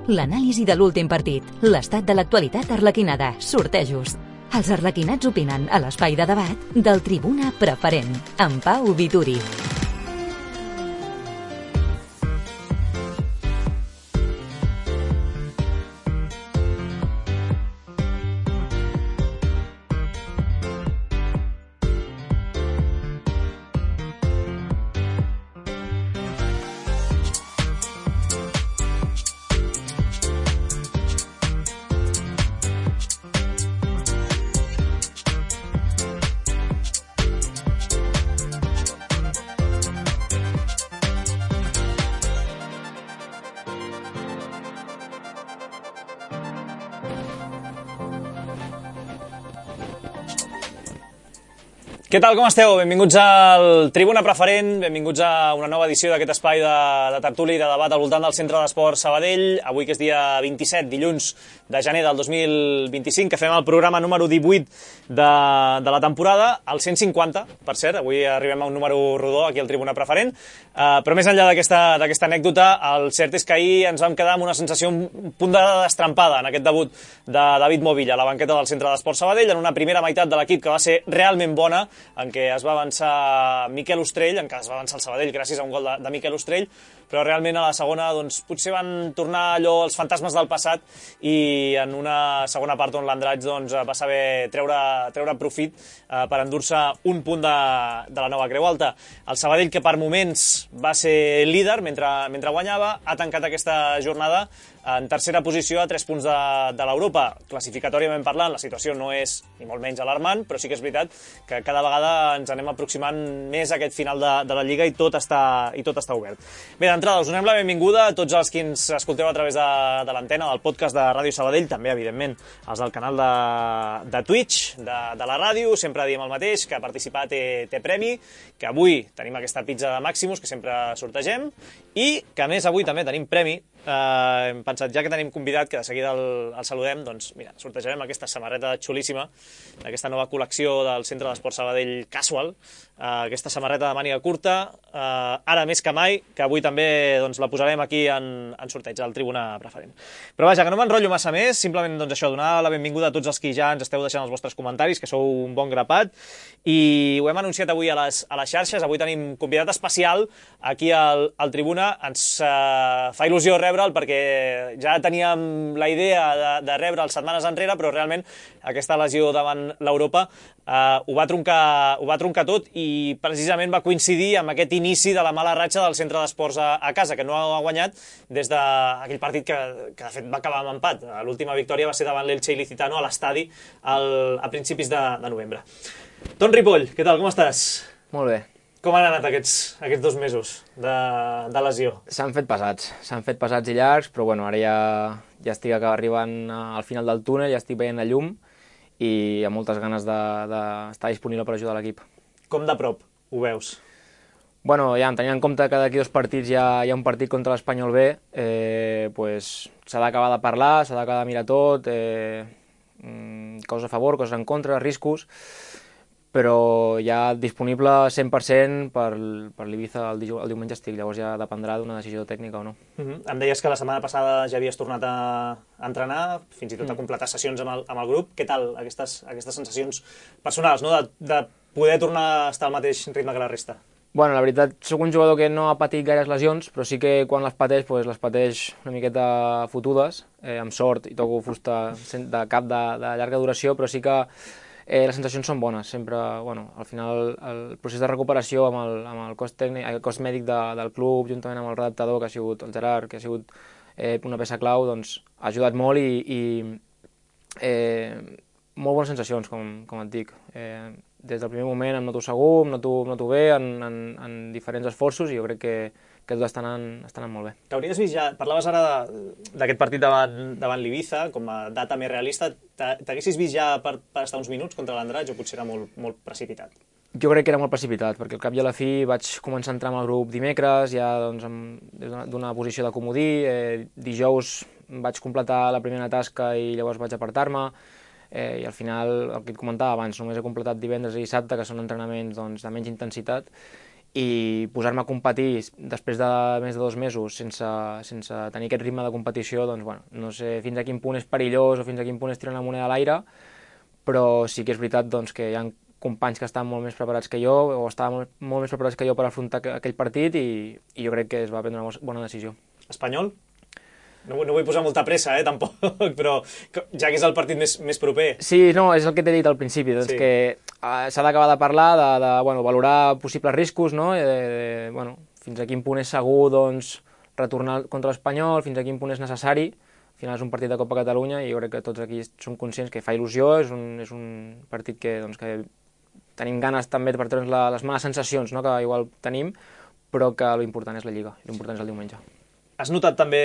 L'anàlisi de l'últim partit, l'estat de l'actualitat arlequinada, sortejos. Els arlequinats opinen a l'espai de debat del Tribuna Preferent, amb Pau Vituri. Què tal, com esteu? Benvinguts al Tribuna Preferent, benvinguts a una nova edició d'aquest espai de tertúlia i de debat al voltant del Centre d'Esport Sabadell. Avui, que és dia 27, dilluns de gener del 2025, que fem el programa número 18 de la temporada, el 150, per cert. Avui arribem a un número rodó aquí al Tribuna Preferent. Però més enllà d'aquesta anècdota, el cert és que ahir ens vam quedar amb una sensació un punt de destrampada en aquest debut de David Movilla a la banqueta del Centre d'Esport Sabadell, en una primera meitat de l'equip que va ser realment bona, en què es va avançar Miquel Ostrell, en què es va avançar el Sabadell gràcies a un gol de Miquel Ostrell, però realment a la segona doncs, potser van tornar allò els fantasmes del passat i en una segona part on l'Andratx doncs, va saber treure profit per endur-se un punt de la nova Creu Alta. El Sabadell, que per moments va ser líder mentre guanyava, ha tancat aquesta jornada en tercera posició a 3 punts de l'Europa. Classificatòriament parlant, la situació no és ni molt menys alarmant, però sí que és veritat que cada vegada ens anem aproximant més a aquest final de la Lliga i tot està obert. Bé, d'entrada, us donem la benvinguda a tots els que ens escolteu a través de l'antena, del podcast de Ràdio Sabadell, també, evidentment, els del canal de Twitch, de la ràdio. Sempre diem el mateix, que participar té premi, que avui tenim aquesta pizza de Maximus, que sempre sortegem, i que, a més, avui també tenim premi. Hem pensat, ja que tenim convidat, que de seguida el saludem, doncs mira, sortejarem aquesta samarreta xulíssima d'aquesta nova col·lecció del Centre d'Esport Sabadell Casual, aquesta samarreta de màniga curta, ara més que mai, que avui també doncs, la posarem aquí en sorteig al Tribuna Preferent. Però vaja, que no m'enrotllo massa més, simplement doncs, això, donar la benvinguda a tots els que ja ens esteu deixant els vostres comentaris, que sou un bon grapat, i ho hem anunciat avui a les xarxes. Avui tenim convidat especial aquí al Tribuna. Ens fa il·lusió rebre'l perquè ja teníem la idea de rebre'l setmanes enrere, però realment aquesta lesió davant l'Europa ho va truncar tot i precisament va coincidir amb aquest inici de la mala ratxa del Centre d'Esports a casa, que no ha guanyat des d'aquell partit que de fet va acabar amb empat. L'última victòria va ser davant l'Elche Ilicitano a l'estadi a principis de novembre. Ton Ripoll, què tal, com estàs? Molt bé. Com han anat aquests 2 mesos de lesió? S'han fet pesats i llargs, però bueno, ara ja estic arribant al final del túnel, ja estic veient la llum i amb moltes ganes d'estar disponible per ajudar l'equip. Com de prop ho veus? Bueno, ja tenint en compte que d'aquí 2 partits hi ha un partit contra l'Espanyol B, pues, s'ha d'acabar de parlar, s'ha d'acabar de mirar tot, coses a favor, coses en contra, riscos, però ja disponible 100% per l'Ibiza el diumenge estic, llavors ja dependrà d'una decisió tècnica o no. Em deies que la setmana passada ja havies tornat a entrenar, fins i tot a completar sessions amb el grup. Què tal aquestes sensacions personals, no? de poder tornar a estar al mateix ritme que la resta? Bueno, la veritat, sóc un jugador que no ha patit gaires lesions, però sí que quan les pateix una miqueta fotudes, amb sort i toco fusta de cap de llarga duració, però sí que les sensacions són bones. Sempre, bueno, al final, el procés de recuperació amb el cos tècnic, el cos mèdic del club, juntament amb el redactador, que ha sigut el Gerard, que ha sigut una peça clau, doncs ha ajudat molt i molt bones sensacions, com et dic. Des del primer moment em noto segur, em noto bé en diferents esforços i jo crec que tot està anant molt bé. T'hauries vist ja, parlaves ara d'aquest partit davant l'Ibiza, com a data més realista, t'haguessis vist ja per estar uns minuts contra l'Andratx o potser era molt precipitat? Jo crec que era molt precipitat, perquè al cap i a la fi vaig començar a entrar amb el grup dimecres, ja doncs, d'una posició de comodí, dijous vaig completar la primera tasca i llavors vaig apartar-me, i al final, el que et comentava abans, només he completat divendres i dissabte, que són entrenaments doncs, de menys intensitat, i posar-me a competir després de més de 2 mesos sense tenir aquest ritme de competició, doncs, bueno, no sé fins a quin punt és perillós o fins a quin punt és tirar una moneda a l'aire, però sí que és veritat doncs, que hi ha companys que estan molt més preparats que jo o estaven molt més preparats que jo per afrontar aquell partit i jo crec que es va prendre una bona decisió. Espanyol? No vull posar molta pressa, tampoc, però ja que és el partit més proper. Sí, no, és el que t'he dit al principi, doncs sí. Que s'ha d'acabar de parlar, de valorar possibles riscos, no? Fins a quin punt és segur doncs, retornar contra l'Espanyol, fins a quin punt és necessari. Al final és un partit de Copa Catalunya i jo crec que tots aquí som conscients que fa il·lusió, és un partit que tenim ganes també per treure'ns les males sensacions, no? Que igual tenim, però que l'important és la Lliga, l'important és el diumenge. Has notat també,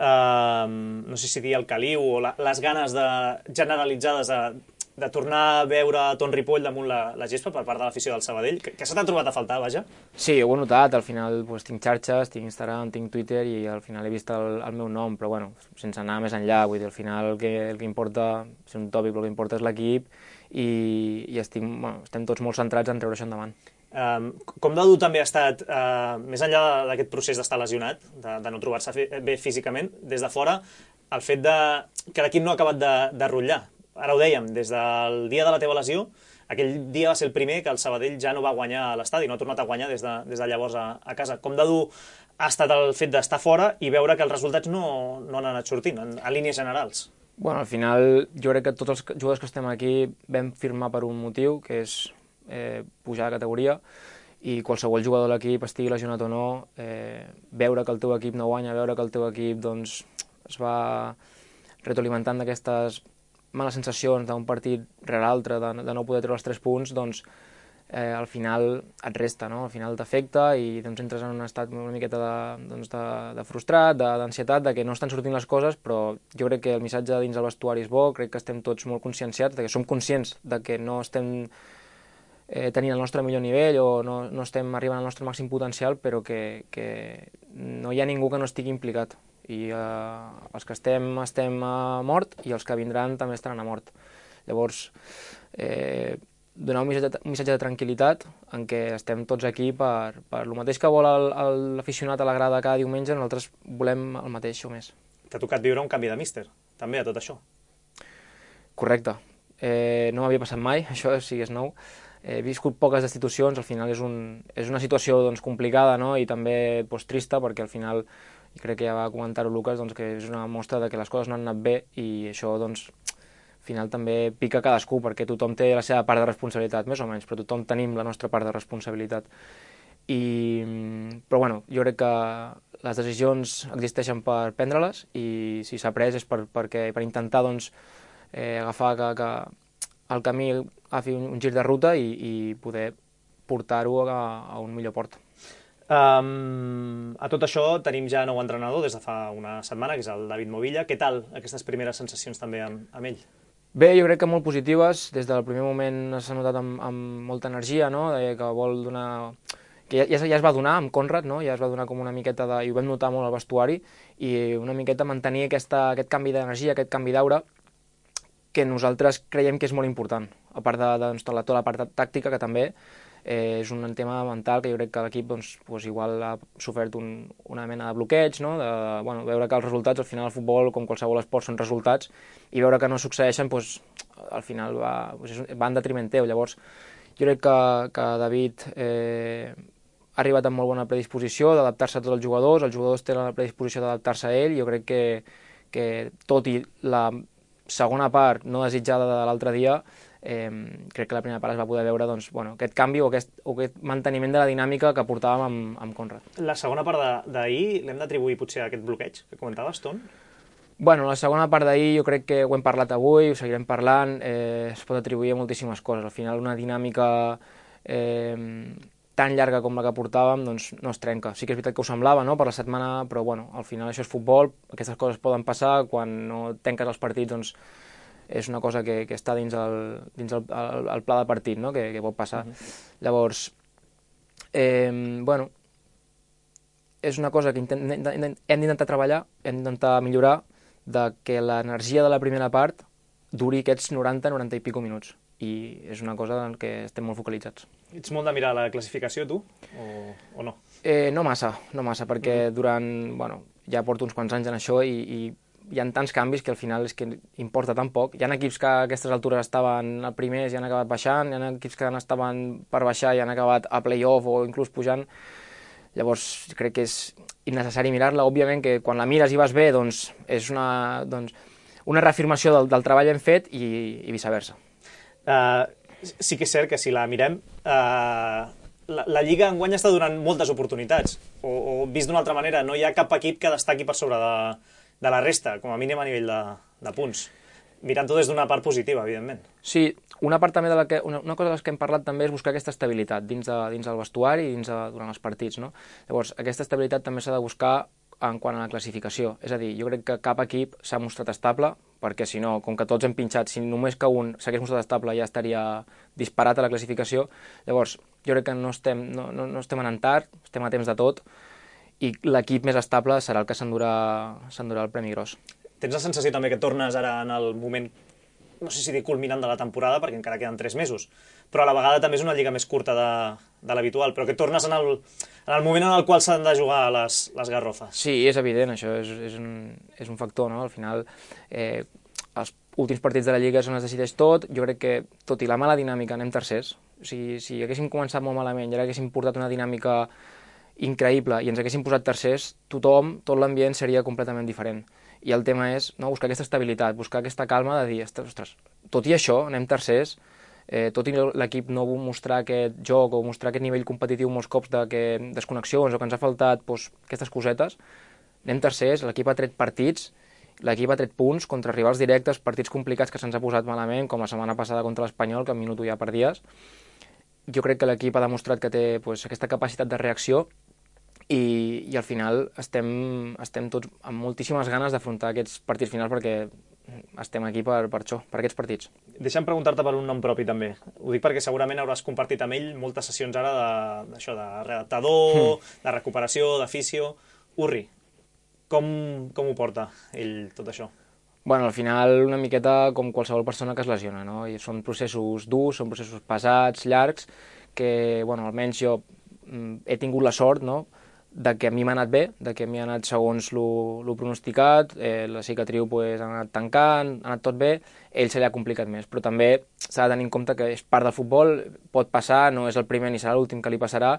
no sé si dir el caliu o les ganes generalitzades de tornar a veure Ton Ripoll damunt la gespa per part de l'afició del Sabadell? Què se t'ha trobat a faltar, vaja? Sí, ho he notat, al final tinc xarxes, tinc Instagram, tinc Twitter i al final he vist el meu nom, però bueno, sense anar més enllà, vull dir, al final el que importa, és un tòpic, però el que importa és l'equip i estem tots molt centrats en treure això endavant. Com de dur també ha estat, més enllà d'aquest procés d'estar lesionat, de no trobar-se bé físicament, des de fora, el fet que l'equip no ha acabat de rotllar. Ara ho dèiem, des del dia de la teva lesió, aquell dia va ser el primer que el Sabadell ja no va guanyar a l'estadi, no ha tornat a guanyar des de llavors a casa. Com de dur ha estat el fet d'estar fora i veure que els resultats no han anat sortint, a línies generals? Bueno, al final jo crec que tots els jugadors que estem aquí vam firmar per un motiu, que és pujar de categoria, i qualsevol jugador de l'equip, estigui lesionat o no, veure que el teu equip no guanya, veure que el teu equip doncs, es va retroalimentant d'aquestes males sensacions d'un partit rere l'altre, de no poder treure els 3 punts, doncs al final et resta, no? Al final t'afecta i doncs, entres en un estat una miqueta de frustrat, d'ansietat, de que no estan sortint les coses, però jo crec que el missatge dins el vestuari és bo, crec que estem tots molt conscienciats, que som conscients de que no estem tenint el nostre millor nivell o no estem arribant al nostre màxim potencial, però que no hi ha ningú que no estigui implicat. I els que estem a mort i els que vindran també estaran a mort. Llavors, donar un missatge de tranquil·litat en què estem tots aquí per el mateix que vol l'aficionat a la grada cada diumenge, nosaltres volem el mateix o més. T'ha tocat viure un canvi de míster, també, a tot això? Correcte. No m'havia passat mai, això sí que és nou. He viscut poques destitucions, al final és una situació doncs, complicada, no? I també doncs, trista, perquè al final, crec que ja va comentar-ho Lucas, doncs, que és una mostra de que les coses no han anat bé i això doncs, al final també pica cadascú, perquè tothom té la seva part de responsabilitat, més o menys, però tothom tenim la nostra part de responsabilitat. Però bueno, jo crec que les decisions existeixen per prendre-les i si s'ha pres és per intentar doncs, agafar que el camí agafi un gir de ruta i poder portar-ho a un millor port. A tot això tenim ja nou entrenador des de fa una setmana, que és el David Movilla. Què tal aquestes primeres sensacions també amb ell? Bé, jo crec que molt positives. Des del primer moment s'ha notat amb molta energia, no? Que vol donar... que ja es va donar amb Conrad, no? Ja es va donar com una miqueta de... i ho vam notar molt al vestuari, i una miqueta mantenir aquest canvi d'energia, aquest canvi d'aura, que nosaltres creiem que és molt important, a part de tota la part tàctica, que també és un tema mental que jo crec que l'equip doncs, igual ha sofert una mena de bloqueig, no? Veure que els resultats, al final el futbol, com qualsevol esport, són resultats, i veure que no succeeixen, doncs, al final va en detriment teu. Llavors, jo crec que David ha arribat amb molt bona predisposició d'adaptar-se a tots els jugadors tenen la predisposició d'adaptar-se a ell, jo crec que tot i la segona part no desitjada de l'altre dia, crec que la primera part es va poder veure doncs, aquest canvi o aquest manteniment de la dinàmica que portàvem amb Conrad. La segona part d'ahir l'hem d'atribuir potser a aquest bloqueig que comentaves, Ton? La segona part d'ahir jo crec que ho hem parlat avui, ho seguirem parlant, es pot atribuir a moltíssimes coses. Al final una dinàmica tan llarga com la que portàvem doncs no es trenca. Sí que és veritat que ho semblava, no?, per la setmana, però al final això és futbol, aquestes coses poden passar, quan no tanques els partits doncs és una cosa que està dins el pla de partit, no?, que pot passar. Llavors, és una cosa que hem d'intentar treballar, hem d'intentar millorar, de que l'energia de la primera part duri aquests 90 i pico minuts. i és una cosa en què estem molt focalitzats. Ets molt de mirar la classificació, tu, o no? No massa, perquè ja porto uns quants anys en això i hi ha tants canvis que al final és que importa tan poc. Hi ha equips que a aquestes altures estaven a primers i han acabat baixant, hi ha equips que estaven per baixar i han acabat a play-off o inclús pujant. Llavors crec que és innecessari mirar-la. Òbviament que quan la mires i vas bé, doncs és una reafirmació del treball ben fet i viceversa. Sí que és cert que si la mirem, la Lliga enguany està donant moltes oportunitats, o vist d'una altra manera, no hi ha cap equip que destaqui per sobre de la resta, com a mínim a nivell de punts. Mirant-ho des d'una part positiva, evidentment. Sí, una part també una cosa de les que hem parlat també és buscar aquesta estabilitat dins del vestuari i durant els partits, no? Llavors, aquesta estabilitat també s'ha de buscar en quant a la classificació. És a dir, jo crec que cap equip s'ha mostrat estable, perquè si no, com que tots hem pinxat, si només que un s'hagués mostrat estable ja estaria disparat a la classificació. Llavors, jo crec que no estem anant tard, estem a temps de tot, i l'equip més estable serà el que s'endurà el premi gros. Tens la sensació també que tornes ara en el moment, no sé si dir culminant de la temporada, perquè encara queden 3 mesos, però a la vegada també és una lliga més curta de l'habitual, però que tornes en el moment en el qual s'han de jugar les garrofes. Sí, és evident, això és un factor, no? Al final, els últims partits de la lliga és on es decideix tot. Jo crec que, tot i la mala dinàmica, anem tercers. O sigui, si haguéssim començat molt malament i ara haguéssim portat una dinàmica increïble i ens haguéssim posat tercers, tot l'ambient seria completament diferent. I el tema és buscar aquesta estabilitat, buscar aquesta calma de dir, ostres, tot i això, anem tercers, tot i l'equip no vol mostrar aquest joc o mostrar aquest nivell competitiu molts cops de desconnexions o que ens ha faltat aquestes cosetes, anem tercers, l'equip ha tret partits, l'equip ha tret punts contra rivals directes, partits complicats que se'ns ha posat malament, com la setmana passada contra l'Espanyol, que al minut ja perdies. Jo crec que l'equip ha demostrat que té aquesta capacitat de reacció i al final estem tots amb moltíssimes ganes d'afrontar aquests partits finals perquè estem aquí per això, per aquests partits. Deixa'm preguntar-te per un nom propi també. Ho dic perquè segurament hauràs compartit amb ell moltes sessions ara d'això, de redactador, de recuperació, d'afició. Urri, com ho porta ell tot això? Bueno, al final una miqueta com qualsevol persona que es lesiona, no? I són processos durs, són processos pesats, llargs, que almenys jo he tingut la sort, no?, de que a mi m'ha anat bé, de que a mi ha anat segons lo pronosticat, la cicatriu ha anat tancant, ha anat tot bé, ell se li ha complicat més, però també s'ha de tenir en compte que és part del futbol, pot passar, no és el primer ni serà l'últim que li passarà,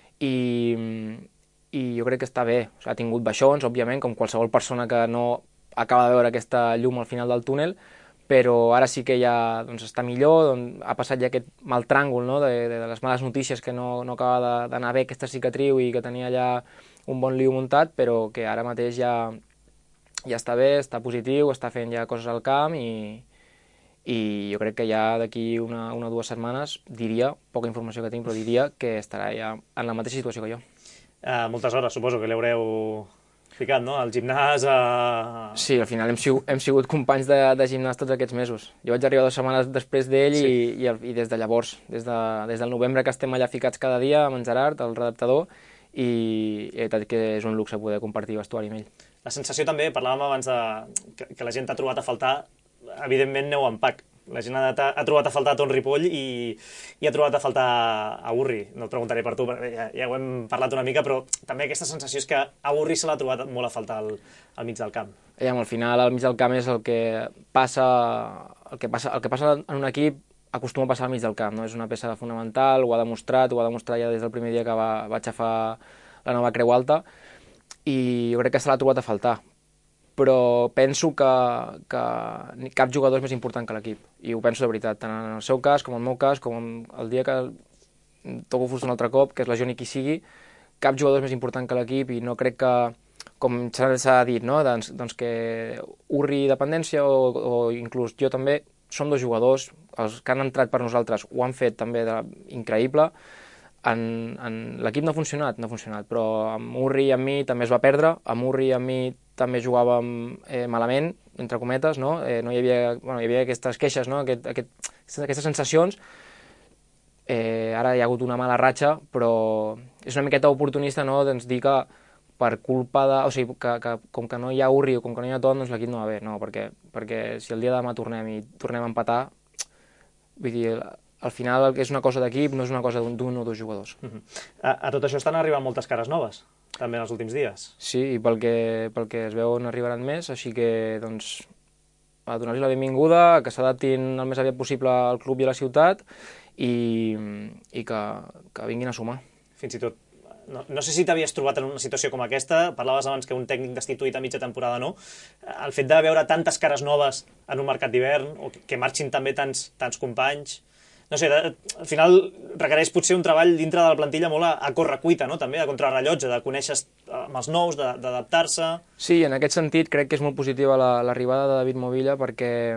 i jo crec que està bé. Ha tingut baixons, òbviament, com qualsevol persona que no acaba de veure aquesta llum al final del túnel, però ara sí que ja està millor, ha passat ja aquest mal tràngol, no?, de les males notícies, que no acaba d'anar bé aquesta cicatriu i que tenia ja un bon lío muntat, però que ara mateix ja està bé, està positiu, està fent ja coses al camp i jo crec que ja d'aquí una o 2 setmanes, diria, poca informació que tinc, però diria que estarà ja en la mateixa situació que jo. Moltes hores, suposo, que l'haureu ficat, no?, al gimnàs. Sí, al final hem sigut companys de gimnàs tots aquests mesos. Jo vaig arribar 2 setmanes després d'ell i des de llavors, des del novembre que estem allà ficats cada dia amb en Gerard, el redactador, i la veritat que és un luxe poder compartir vestuari amb ell. La sensació també, parlàvem abans que la gent t'ha trobat a faltar, evidentment neu en pack. La gent ha trobat a faltar a Ton Ripoll i ha trobat a faltar a Urri. No et preguntaré per tu, perquè ja ho hem parlat una mica, però també aquesta sensació és que a Urri se l'ha trobat molt a faltar al mig del camp. Al final, al mig del camp és el que passa en un equip, acostuma a passar al mig del camp, no? És una peça fonamental, ho ha demostrat ja des del primer dia que va aixafar la nova Creu Alta, i jo crec que se l'ha trobat a faltar. Però penso que cap jugador és més important que l'equip, i ho penso de veritat, tant en el seu cas com en el meu cas, com el dia que toco fusta un altre cop, que es lesioni qui sigui, cap jugador és més important que l'equip, i no crec que, com s'ha dit, no?, doncs que Urri dependència o inclús jo també, som 2 jugadors, els que han entrat per nosaltres ho han fet també increïble. L'equip no ha funcionat, però amb Urri i amb mi també es va perdre, amb Urri i amb mi també jugàvem malament, entre cometes, no? Hi havia aquestes queixes, no?, aquestes sensacions. Ara hi ha hagut una mala ratxa, però és una miqueta oportunista, no?, doncs dir que per culpa de... O sigui, que com que no hi ha Urri o com que no hi ha Ton, doncs l'equip no va bé. No, perquè si el dia de demà tornem a empatar, Vull dir, al final el que és una cosa d'equip no és una cosa d'un o dos jugadors. A tot això estan arribant moltes cares noves, també en els últims dies. Sí, i pel que es veu n'arribaran més, així que doncs, a donar-los la benvinguda, que s'adaptin el més aviat possible al club i a la ciutat i que vinguin a sumar. Fins i tot, no sé si t'havies trobat en una situació com aquesta, parlaves abans que un tècnic destituït a mitja temporada no, el fet de veure tantes cares noves en un mercat d'hivern, o que marxin també tants companys, no sé, al final requereix potser un treball dintre de la plantilla molt a correcuita, no? També, a contrarrellotge, de conèixer amb els nous, d'adaptar-se. Sí, en aquest sentit crec que és molt positiva l'arribada de David Movilla perquè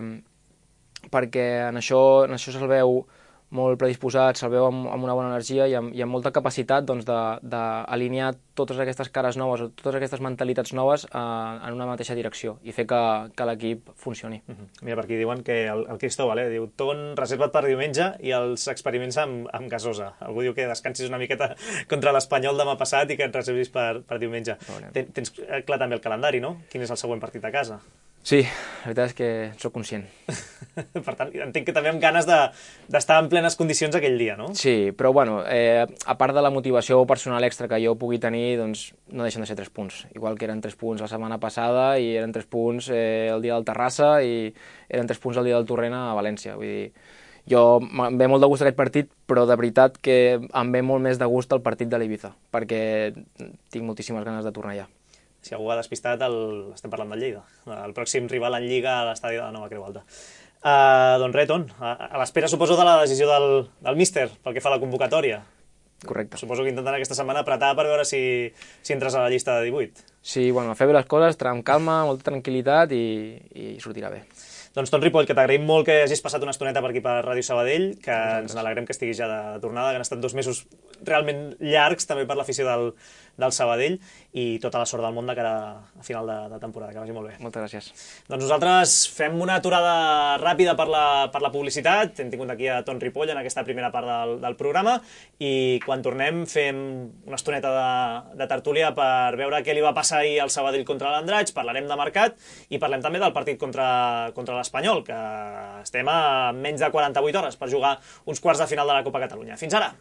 en això se'l veu molt predisposat, se'l veu amb una bona energia i amb molta capacitat doncs, d'alinear totes aquestes cares noves o totes aquestes mentalitats noves en una mateixa direcció i fer que l'equip funcioni. Mira, per aquí diuen que el Cristóbal diu ton reserva't per diumenge i els experiments amb gasosa. Algú diu que descansis una miqueta contra l'Espanyol demà passat i que et reservis per diumenge. Tens clar també el calendari, no? Quin és el següent partit a casa? Sí, la veritat és que soc conscient. Per tant, entenc que també amb ganes d'estar en plenes condicions aquell dia, no? Sí, però bueno, a part de la motivació personal extra que jo pugui tenir, doncs no deixen de ser 3 punts. Igual que eren 3 punts la setmana passada i eren 3 punts el dia del Terrassa i eren 3 punts el dia del Torrent a València. Vull dir, em ve molt de gust aquest partit, però de veritat que em ve molt més de gust el partit de l'Ibiza, perquè tinc moltíssimes ganes de tornar allà. Si algú ha despistat, estem parlant del Lleida. El pròxim rival en Lliga a l'estadi de la Nova Creu Alta. Doncs res, Ton, a l'espera, suposo, de la decisió del míster pel que fa a la convocatòria. Correcte. Suposo que intenten aquesta setmana apretar per veure si entres a la llista de 18. Sí, bueno, a fer bé les coses, amb calma, molta tranquil·litat i sortirà bé. Doncs Ton Ripoll, que t'agraïm molt que hagis passat una estoneta per aquí per Ràdio Sabadell, que ens n'alegrem que estiguis ja de tornada, que han estat 2 mesos realment llargs també per l'afició del Sabadell i tota la sort del món de cara a final de temporada, que vagi molt bé. Moltes gràcies. Doncs nosaltres fem una aturada ràpida per la publicitat, hem tingut aquí a Ton Ripoll en aquesta primera part del programa i quan tornem fem una estoneta de tertúlia per veure què li va passar ahir al Sabadell contra l'Andratx, parlarem de mercat i parlem també del partit contra l'Espanyol, que estem a menys de 48 hores per jugar uns quarts de final de la Copa Catalunya. Fins ara!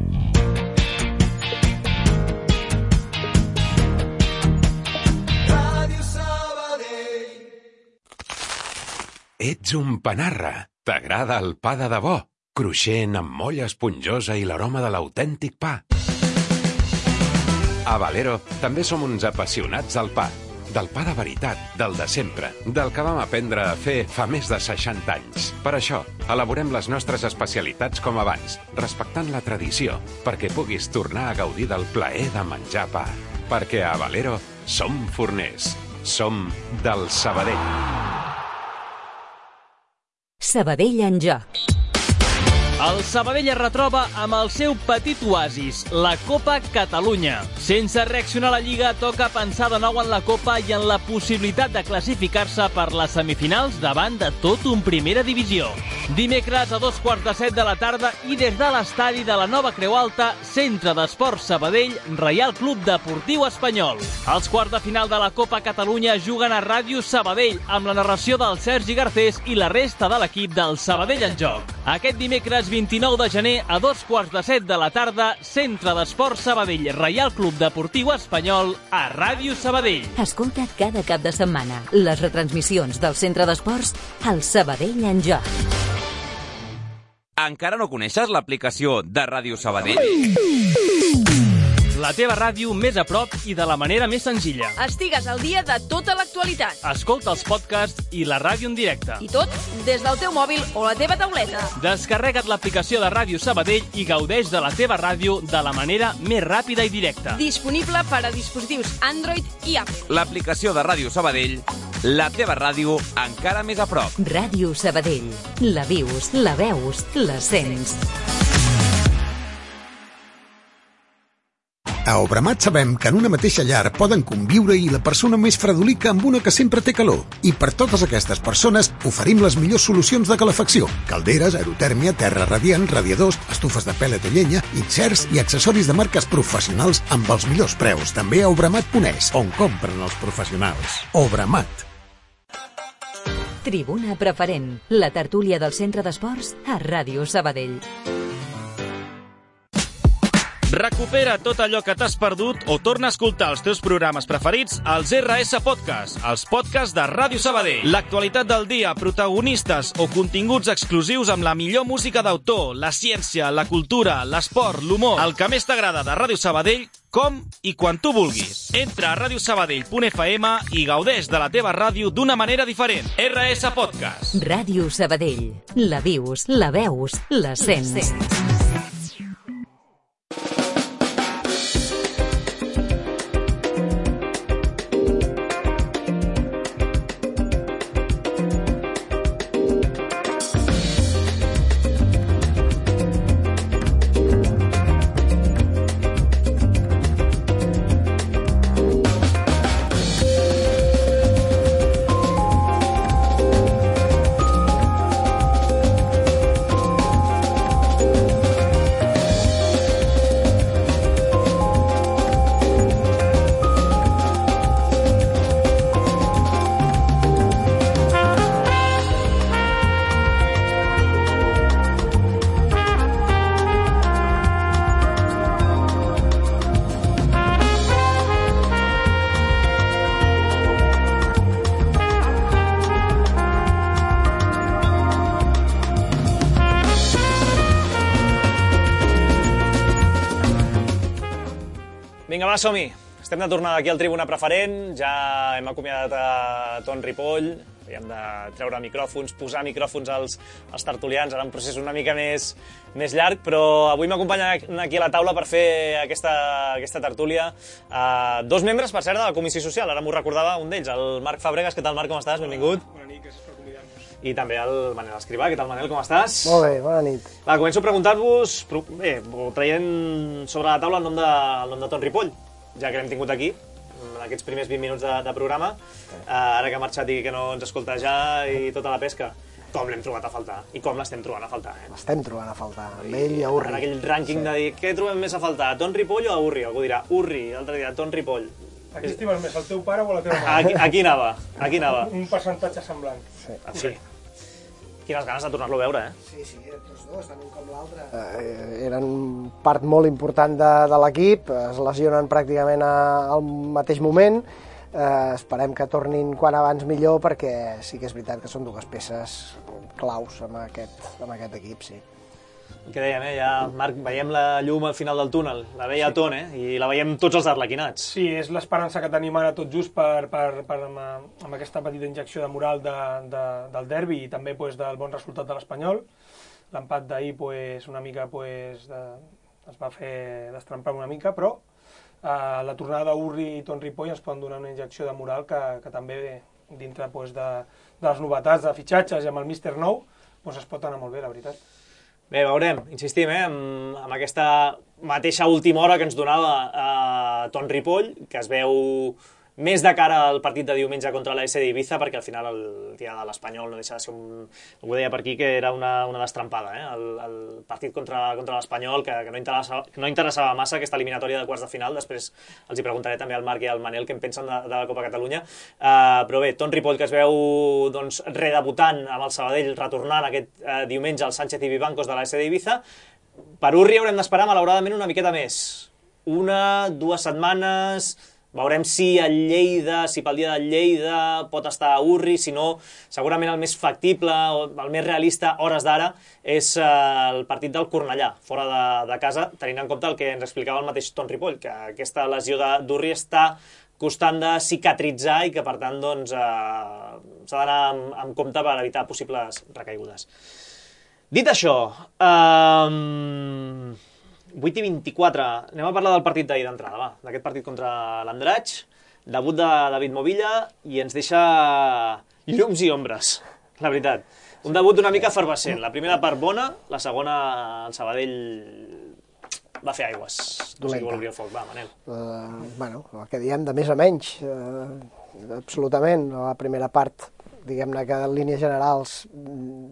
Ets un panarra. T'agrada el pa de debò, cruixent amb molla esponjosa i l'aroma de l'autèntic pa. A Valero també som uns apassionats del pa. Del pa de veritat, del de sempre, del que vam aprendre a fer fa més de 60 anys. Per això, elaborem les nostres especialitats com abans, respectant la tradició, perquè puguis tornar a gaudir del plaer de menjar pa. Perquè a Valero som forners. Som del Sabadell. Sabadell en joc. El Sabadell es retroba amb el seu petit oasis, la Copa Catalunya. Sense reaccionar a la Lliga, toca pensar de nou en la Copa i en la possibilitat de classificar-se per les semifinals davant de tot un Primera Divisió. Dimecres a 2:15 de la tarda i des de l'estadi de la Nova Creu Alta, Centre d'Esports Sabadell, Reial Club Deportiu Espanyol. Els quarts de final de la Copa Catalunya juguen a Ràdio Sabadell amb la narració del Sergi Garcés i la resta de l'equip del Sabadell en joc. Aquest dimecres 29 de gener a 2:15 de la tarda, Centre d'Esports Sabadell, Reial Club Deportiu Espanyol, a Ràdio Sabadell. Escolta cada cap de setmana les retransmissions del Centre d'Esports al Sabadell en joc. Encara no coneixes l'aplicació de Ràdio Sabadell? La teva ràdio més a prop i de la manera més senzilla. Estigues al dia de tota l'actualitat. Escolta els podcasts i la ràdio en directe. I tot des del teu mòbil o la teva tauleta. Descarrega't l'aplicació de Ràdio Sabadell i gaudeix de la teva ràdio de la manera més ràpida i directa. Disponible per a dispositius Android i Apple. L'aplicació de Ràdio Sabadell, la teva ràdio encara més a prop. Ràdio Sabadell. La vius, la veus, la sents. A Obramat sabem que en una mateixa llar poden conviure-hi la persona més fredolica amb una que sempre té calor. I per totes aquestes persones oferim les millors solucions de calefacció. Calderes, aerotèrmia, terra radiant, radiadors, estufes de pèl·let o llenya, inserts i accessoris de marques professionals amb els millors preus. També a Obramat.es, on compren els professionals. Obramat. Tribuna Preferent, la tertúlia del Centre d'Esports a Ràdio Sabadell. Recupera tot allò que t'has perdut o torna a escoltar els teus programes preferits als RS Podcast, els podcasts de Ràdio Sabadell. L'actualitat del dia, protagonistes o continguts exclusius amb la millor música d'autor, la ciència, la cultura, l'esport, l'humor, el que més t'agrada de Ràdio Sabadell, com i quan tu vulguis. Entra a radiosabadell.fm i gaudeix de la teva ràdio d'una manera diferent. RS Podcast. Ràdio Sabadell. La vius, la veus, la sents. Vinga, va, som-hi. Estem de tornada aquí al Tribuna Preferent, ja hem acomiadat a Ton Ripoll, hem de treure micròfons, posar micròfons als tertulians, ara un procés una mica més llarg, però avui m'acompanyen aquí a la taula per fer aquesta tertúlia dos membres, per cert, de la Comissió Social, ara m'ho recordava un d'ells, el Marc Fàbregas. Què tal, Marc, com estàs? Benvingut. Bona nit, gràcies per convidar-nos. I també el Manel Escrivà. Què tal, Manel, com estàs? Molt bé, bona nit. Va, començo a preguntar-vos, traient sobre la taula el nom de Ton Ripoll, ja que l'hem tingut aquí, en aquests primers 20 minuts de programa, ara que ha marxat i que no ens escolta ja i tota la pesca. Com l'hem trobat a faltar i com l'estem trobant a faltar, eh? L'estem trobant a faltar, amb ell i a Urri. En aquell rànquing de dir, què trobem més a faltar, Ton Ripoll o a Urri? Algú dirà, Urri, l'altre dia, Ton Ripoll. Aquí estimes més, el teu pare o la teva mare? Aquí anava. Un percentatge semblant. Sí. Quines ganes de tornar-lo a veure, eh? Sí, tots dos, tant un com l'altre. Eren part molt important de l'equip, es lesionen pràcticament al mateix moment. Esperem que tornin quan abans millor, perquè sí que és veritat que són dues peces claus amb aquest equip, sí. El que dèiem, ja, Marc, veiem la llum al final del túnel, la veia a Ton, i la veiem tots els arlequinats. Sí, és l'esperança que tenim ara tot just amb aquesta petita injecció de moral del derbi i també del bon resultat de l'Espanyol. L'empat d'ahir una mica ens va fer destrempar una mica, però la tornada d'Urri i Ton Ripoll ens poden donar una injecció de moral que també, dintre de les novetats de fitxatges i amb el míster nou, es pot anar molt bé, la veritat. Bé, veurem, insistim, amb aquesta mateixa última hora que ens donava Ton Ripoll, que es veu més de cara al partit de diumenge contra la SD Ibiza, perquè al final el dia de l'Espanyol no deixa de ser algú deia per aquí que era una destrampada, el partit contra l'Espanyol, que no interessava massa aquesta eliminatòria de quarts de final. Després els hi preguntaré també al Marc i al Manel què en pensen de la Copa Catalunya. Però bé, Ton Ripoll, que es veu redebutant amb el Sabadell, retornant aquest diumenge al Sánchez i Vivancos de la SD Ibiza. Per Urri haurem d'esperar, malauradament, una miqueta més. 1-2 setmanes. Veurem si pel dia del Lleida pot estar a Urri, si no, segurament el més factible o el més realista a hores d'ara és el partit del Cornellà, fora de casa, tenint en compte el que ens explicava el mateix Ton Ripoll, que aquesta lesió d'Urri està costant de cicatritzar i que, per tant, s'ha d'anar amb compte per evitar possibles recaigudes. Dit això, 8:24, anem a parlar del partit d'ahir d'entrada, d'aquest partit contra l'Andratx, debut de David Movilla, i ens deixa llums i ombres, la veritat. Un debut una mica efervescent, la primera part bona, la segona el Sabadell va fer aigües. No sé qui vol obrir el foc, va, Manel. Bueno, el que diem de més a menys, absolutament, la primera part, diguem-ne que en línies generals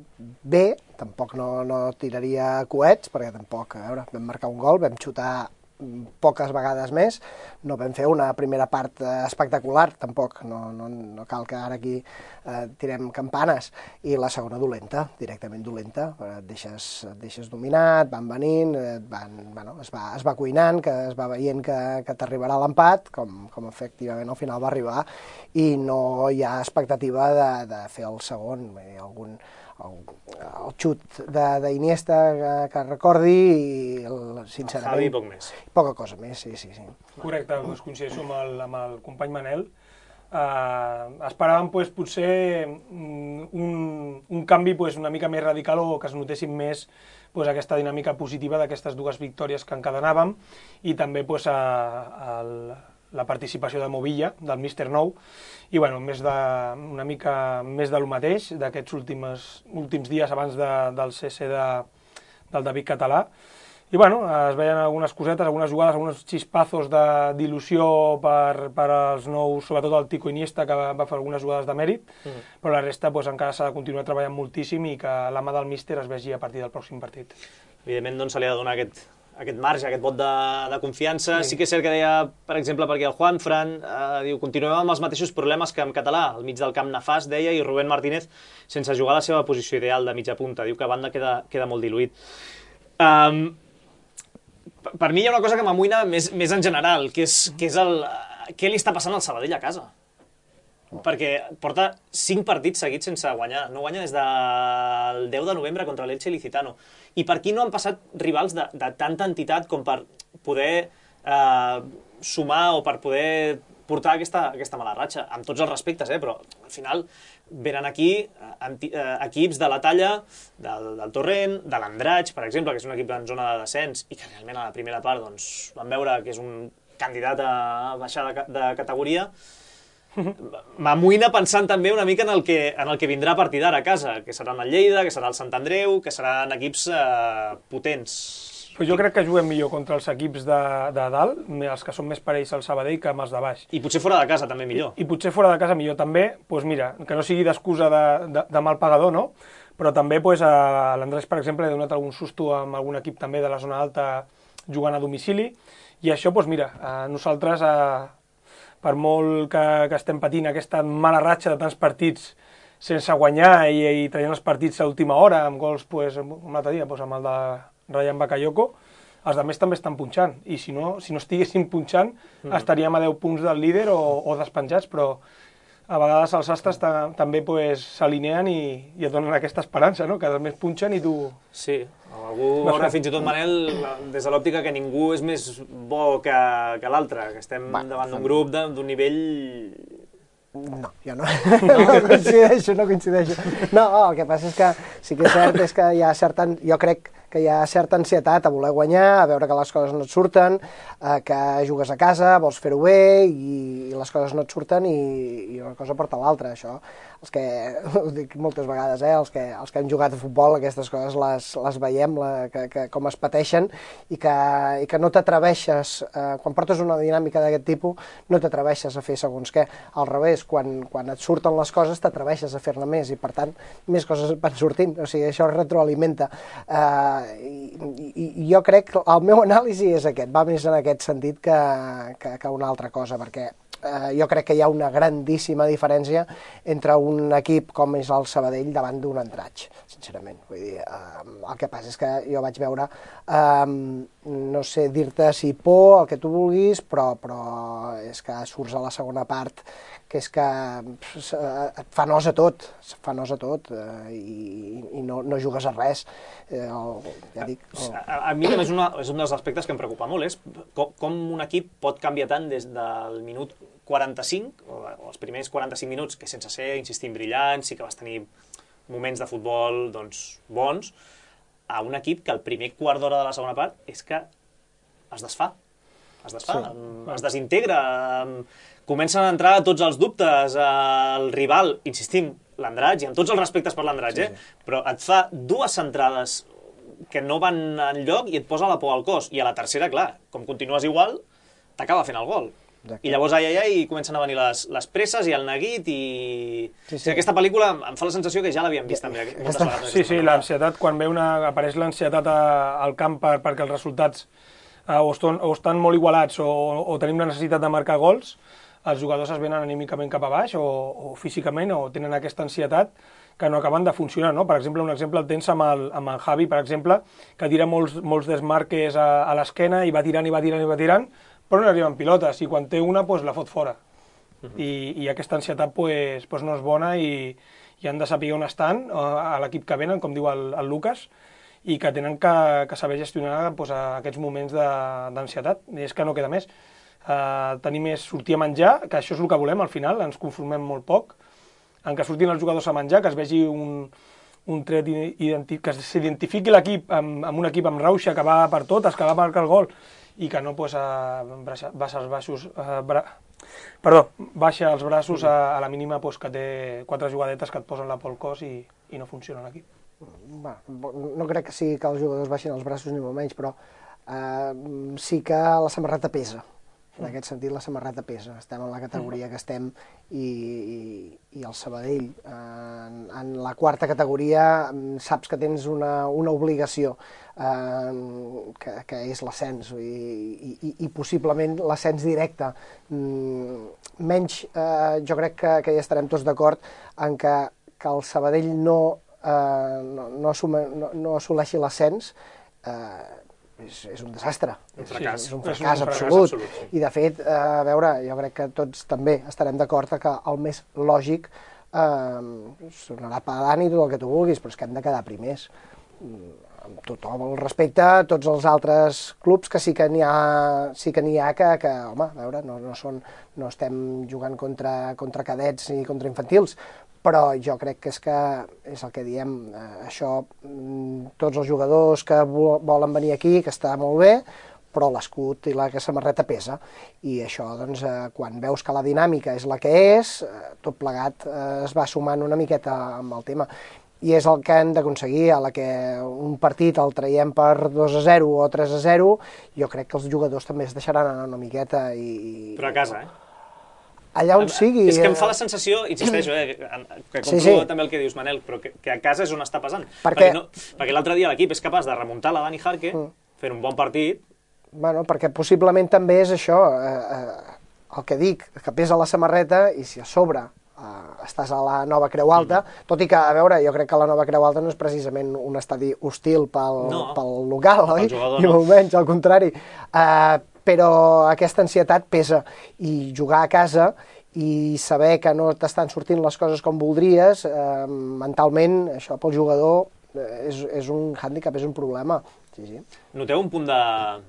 bé, tampoc no tiraria coets, perquè tampoc, a veure, vam marcar un gol, vam xutar poques vegades més. No vam fer una primera part espectacular, tampoc, no cal que ara aquí tirem campanes. I la segona dolenta, directament dolenta, et deixes dominat, van venint, es va cuinant, que es va veient que t'arribarà l'empat, com efectivament al final va arribar, i no hi ha expectativa de fer el segon, el xut d'Iniesta que recordi i sincerament... Javi, poc més. Poca cosa més, sí. Correcte, doncs coincideixo amb el company Manel. Esperàvem potser un canvi una mica més radical o que es notessin més aquesta dinàmica positiva d'aquestes dues victòries que encadenàvem i també la participació de Movilla, del míster nou, i una mica més de lo mateix d'aquests últims dies abans del cese del David Català. I es veien algunes cosetes, algunes jugades, alguns xispazos d'il·lusió per als nous, sobretot el Tico Iniesta, que va fer algunes jugades de mèrit, però la resta encara s'ha de continuar treballant moltíssim i que la mà del míster es vegi a partir del pròxim partit. Evidentment, doncs, se li ha de donar aquest marge, aquest vot de confiança. Sí que és cert que deia, per exemple, perquè el Juanfran diu, continuem amb els mateixos problemes que amb Català, al mig del camp nefast, deia, i Rubén Martínez sense jugar a la seva posició ideal de mitja punta. Diu que a banda queda molt diluït. Per mi hi ha una cosa que m'amoïna més en general, que és què li està passant al Sabadell a casa. Perquè porta 5 partits seguits sense guanyar. No guanya des del 10 de novembre contra l'Elche Ilicitano. I per aquí no han passat rivals de tanta entitat com per poder sumar o per poder portar aquesta mala ratxa, amb tots els respectes, però al final venen aquí equips de la talla del Torrent, de l'Andratx, per exemple, que és un equip en zona de descens i que realment a la primera part van veure que és un candidat a baixar de categoria. M'amoïna pensant també una mica en el que vindrà a partir d'ara a casa, que seran el Lleida, que serà el Sant Andreu, que seran equips potents. Jo crec que juguem millor contra els equips de dalt, els que són més parells al Sabadell, que amb els de baix. I potser fora de casa també millor. I potser fora de casa millor també, mira, que no sigui d'excusa de mal pagador, no? Però també a l'Andrés, per exemple, he donat algun susto amb algun equip també de la zona alta jugant a domicili, i això, mira, nosaltres, per molt que estem patint aquesta mala ratxa de tants partits sense guanyar i traient els partits a última hora, amb gols, un altre dia, amb el de Rayan Bakayoko, els altres també estan punxant, i si no estiguessin punxant estaríem a 10 punts del líder o despenjats, però a vegades els astres també s'alineen i et donen aquesta esperança, que els més punxen i tu... Sí, algú veurà fins i tot, Manel, des de l'òptica que ningú és més bo que l'altre, que estem davant d'un grup d'un nivell... No, jo no coincideixo. No, el que passa és que sí que és cert és que hi ha certa... Jo crec que hi ha certa ansietat a voler guanyar, a veure que les coses no et surten, que jugues a casa, vols fer-ho bé i les coses no et surten i una cosa porta l'altra, això. Els que, ho dic moltes vegades, els que hem jugat a futbol, aquestes coses les veiem, com es pateixen i que no t'atreveixes, quan portes una dinàmica d'aquest tipus, no t'atreveixes a fer segons què. Al revés, quan et surten les coses t'atreveixes a fer-ne més i per tant més coses et van sortint, o sigui, això es retroalimenta. I jo crec que el meu anàlisi és aquest, va més en aquest sentit que una altra cosa, perquè jo crec que hi ha una grandíssima diferència entre un equip com és el Sabadell davant d'un Andratx, sincerament. Vull dir, el que passa és que jo vaig veure, no sé dir-te si por, el que tu vulguis, però és que surts a la segona part, que és que et fa nos a tot, i no jugues a res. Ja dic, a mi també és un dels aspectes que em preocupa molt, és com un equip pot canviar tant des del minut 45, o els primers 45 minuts, que sense ser, insistim, brillants, sí que vas tenir moments de futbol bons, a un equip que el primer quart d'hora de la segona part és que es desfà, es desintegra, comencen a entrar tots els dubtes, el rival, insistim, l'Andratx, i amb tots els respectes per l'Andratx, però et fa 2 centrades que no van enlloc i et posa la por al cos, i a la tercera, clar, com continues igual, t'acaba fent el gol. I llavors, i comencen a venir les presses i el neguit i... Aquesta pel·lícula em fa la sensació que ja l'havíem vist també moltes vegades. Sí, l'ansietat, quan apareix l'ansietat al camp perquè els resultats o estan molt igualats o tenim la necessitat de marcar gols, els jugadors es venen anímicament cap a baix o físicament o tenen aquesta ansietat que no acaben de funcionar, no? Per exemple, un exemple el tens amb el Javi, per exemple, que tira molts desmarques a l'esquena i va tirant, però no arriben pilotes, i quan té una, la fot fora. I aquesta ansietat no és bona i han de saber on estan a l'equip que venen, com diu el Lucas, i que tenen que saber gestionar aquests moments d'ansietat. I és que no queda més. Tenir més, sortir a menjar, que això és el que volem al final, ens conformem molt poc, en què surtin els jugadors a menjar, que es vegi un tret, que s'identifiqui l'equip amb un equip amb rauxa, que va per totes, que va marcar el gol, i que no baixa els braços a la mínima que té 4 jugadetes que et posen la por al cos i no funciona l'equip. No crec que sigui que els jugadors baixin els braços ni molt menys, però sí que la samarreta pesa. En aquest sentit, la samarreta pesa. Estem en la categoria que estem i el Sabadell, en la 4a categoria, saps que tens una obligació, que és l'ascens, i possiblement l'ascens directe. Menys, jo crec que ja estarem tots d'acord en que el Sabadell no assoleixi l'ascens, és un desastre, és un fracàs absolut. I de fet, a veure, jo crec que tots també estarem d'acord que el més lògic sonarà pedant i tot el que tu vulguis, però és que hem de quedar primers. Amb tot el respecte a tots els altres clubs que sí que n'hi ha que, home, a veure, no estem jugant contra cadets ni contra infantils, però jo crec que és el que diem, això, tots els jugadors que volen venir aquí, que està molt bé, però l'escut i la samarreta pesa, i això, doncs, quan veus que la dinàmica és la que és, tot plegat es va sumant una miqueta amb el tema. I és el que hem d'aconseguir, a la que un partit el traiem per 2-0 o 3-0, jo crec que els jugadors també es deixaran anar una miqueta i... Però a casa, allà on sigui... És que em fa la sensació, insisteixo, que compro també el que dius, Manel, però que a casa és on està pesant. Perquè l'altre dia l'equip és capaç de remuntar la Dani Jarque, fent un bon partit. Bueno, perquè possiblement també és això, el que dic, que pesa la samarreta i si a sobre estàs a la Nova Creu Alta, tot i que, a veure, jo crec que la Nova Creu Alta no és precisament un estadi hostil pel local, oi? Ni molt menys, al contrari. Però aquesta ansietat pesa, i jugar a casa i saber que no t'estan sortint les coses com voldries, mentalment, això pel jugador és un hàndicap, és un problema. Noteu un punt de...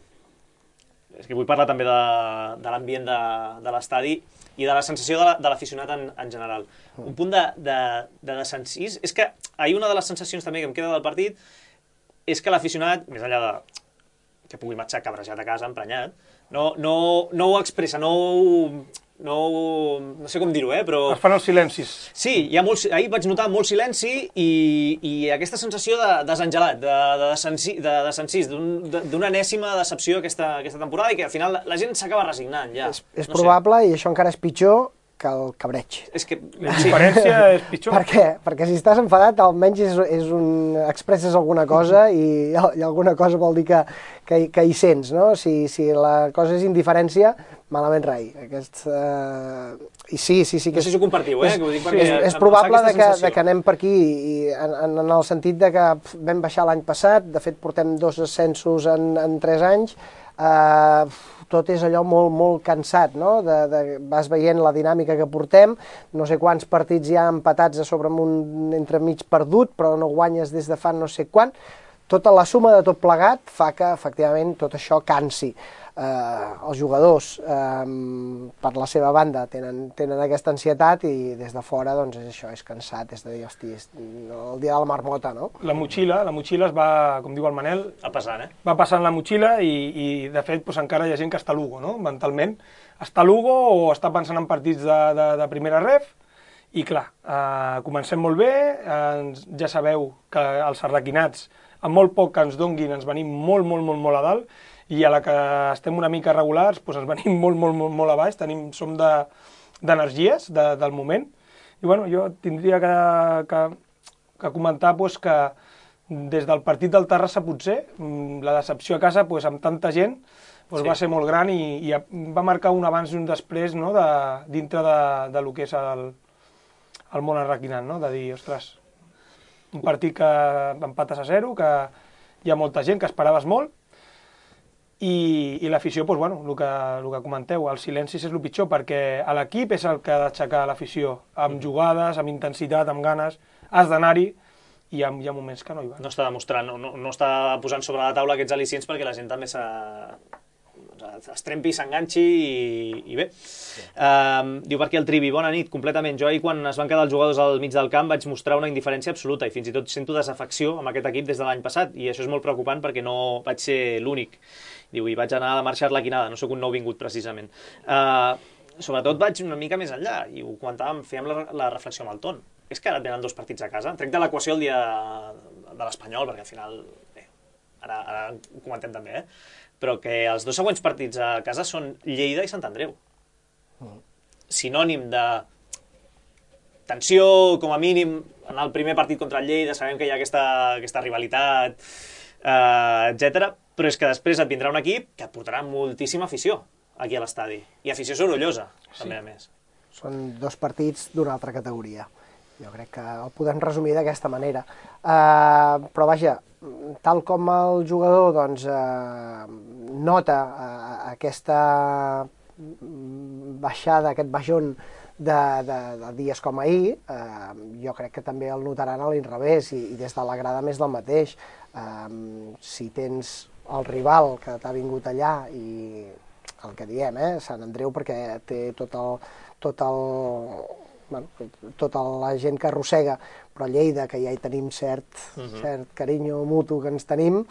És que vull parlar també de l'ambient de l'estadi i de la sensació de l'aficionat en general. Un punt de desencís. És que una de les sensacions també que em queda del partit és que l'aficionat, més enllà de que pugui marxar cabrejat a casa, emprenyat, no ho expressa, no sé com dir-ho, però... Es fan els silencis. Sí, ahir vaig notar molt silenci i aquesta sensació de desengelat, de desencís, d'una enèsima decepció aquesta temporada i que al final la gent s'acaba resignant, ja. És probable, i això encara és pitjor, que el cabreig. És que la diferència és pitjor. Per què? Perquè si estàs enfadat, almenys expresses alguna cosa i alguna cosa vol dir que hi sents, no? Si la cosa és indiferència, malament rai. I sí que... No sé si ho compartiu, que ho dic perquè... És probable que anem per aquí, en el sentit de que vam baixar l'any passat, de fet portem 2 ascensos en 3 anys, tot és allò molt, molt cansat, no? Vas veient la dinàmica que portem, no sé quants partits ja empatats a sobre amb un entremig perdut, però no guanyes des de fa no sé quan. Tota la suma de tot plegat fa que, efectivament, tot això cansi. Els jugadors, per la seva banda, tenen aquesta ansietat i des de fora, doncs, és això, és cansat, és de dir, hosti, el dia de la marmota, no? La motxilla es va, com diu el Manel... Va passant, Va passant la motxilla i de fet, encara hi ha gent que està a Lugo, no? Mentalment. Està a Lugo o està pensant en partits de primera ref i, clar, comencem molt bé, ja sabeu que els arlequinats, amb molt poc que ens donguin, ens venim molt, molt, molt, molt a dalt, i a la que estem una mica regulars ens venim molt, molt, molt, molt a baix, som d'energies del moment. I bueno, jo tindria que comentar que des del partit del Terrassa potser, la decepció a casa amb tanta gent, doncs va ser molt gran i va marcar un abans i un després, no?, dintre de lo que és el món arraquinant, no?, de dir, ostres, un partit que empates a 0, que hi ha molta gent, que esperaves molt, i l'afició, doncs, bueno, el que comenteu, els silencis és el pitjor, perquè l'equip és el que ha d'aixecar l'afició, amb jugades, amb intensitat, amb ganes, has d'anar-hi, i hi ha moments que no hi va. No està demostrant, no està posant sobre la taula aquests al·licients perquè la gent també es trempi, s'enganxi i bé. Diu per aquí el Trivi, bona nit, completament. Jo ahir quan es van quedar els jugadors al mig del camp vaig mostrar una indiferència absoluta i fins i tot sento desafecció amb aquest equip des de l'any passat i això és molt preocupant perquè no vaig ser l'únic. Diu, i vaig anar a la marxa arlequinada, no sóc un nouvingut precisament. Sobretot vaig una mica més enllà i ho comentàvem, fèiem la reflexió amb el Ton. És que ara et venen 2 partits a casa. Trec de l'equació el dia de l'Espanyol, perquè al final, bé, ara ho comentem també, però que els 2 següents partits a casa són Lleida i Sant Andreu. Sinònim de tensió, com a mínim, en el primer partit contra el Lleida, sabem que hi ha aquesta rivalitat, etc. Però és que després et vindrà un equip que et portarà moltíssima afició aquí a l'estadi. I afició sorollosa, també, a més. Són 2 partits d'una altra categoria. Jo crec que el podem resumir d'aquesta manera. Però vaja, tal com el jugador doncs, nota aquesta baixada, aquest baixón de dies com ahir, jo crec que també el notaran a l'inrevés i des de la grada més del mateix. Si tens el rival que t'ha vingut allà i el que diem, Sant Andreu, perquè té tota la gent que arrossega, però a Lleida, que ja hi tenim cert carinyo mutu que ens tenim,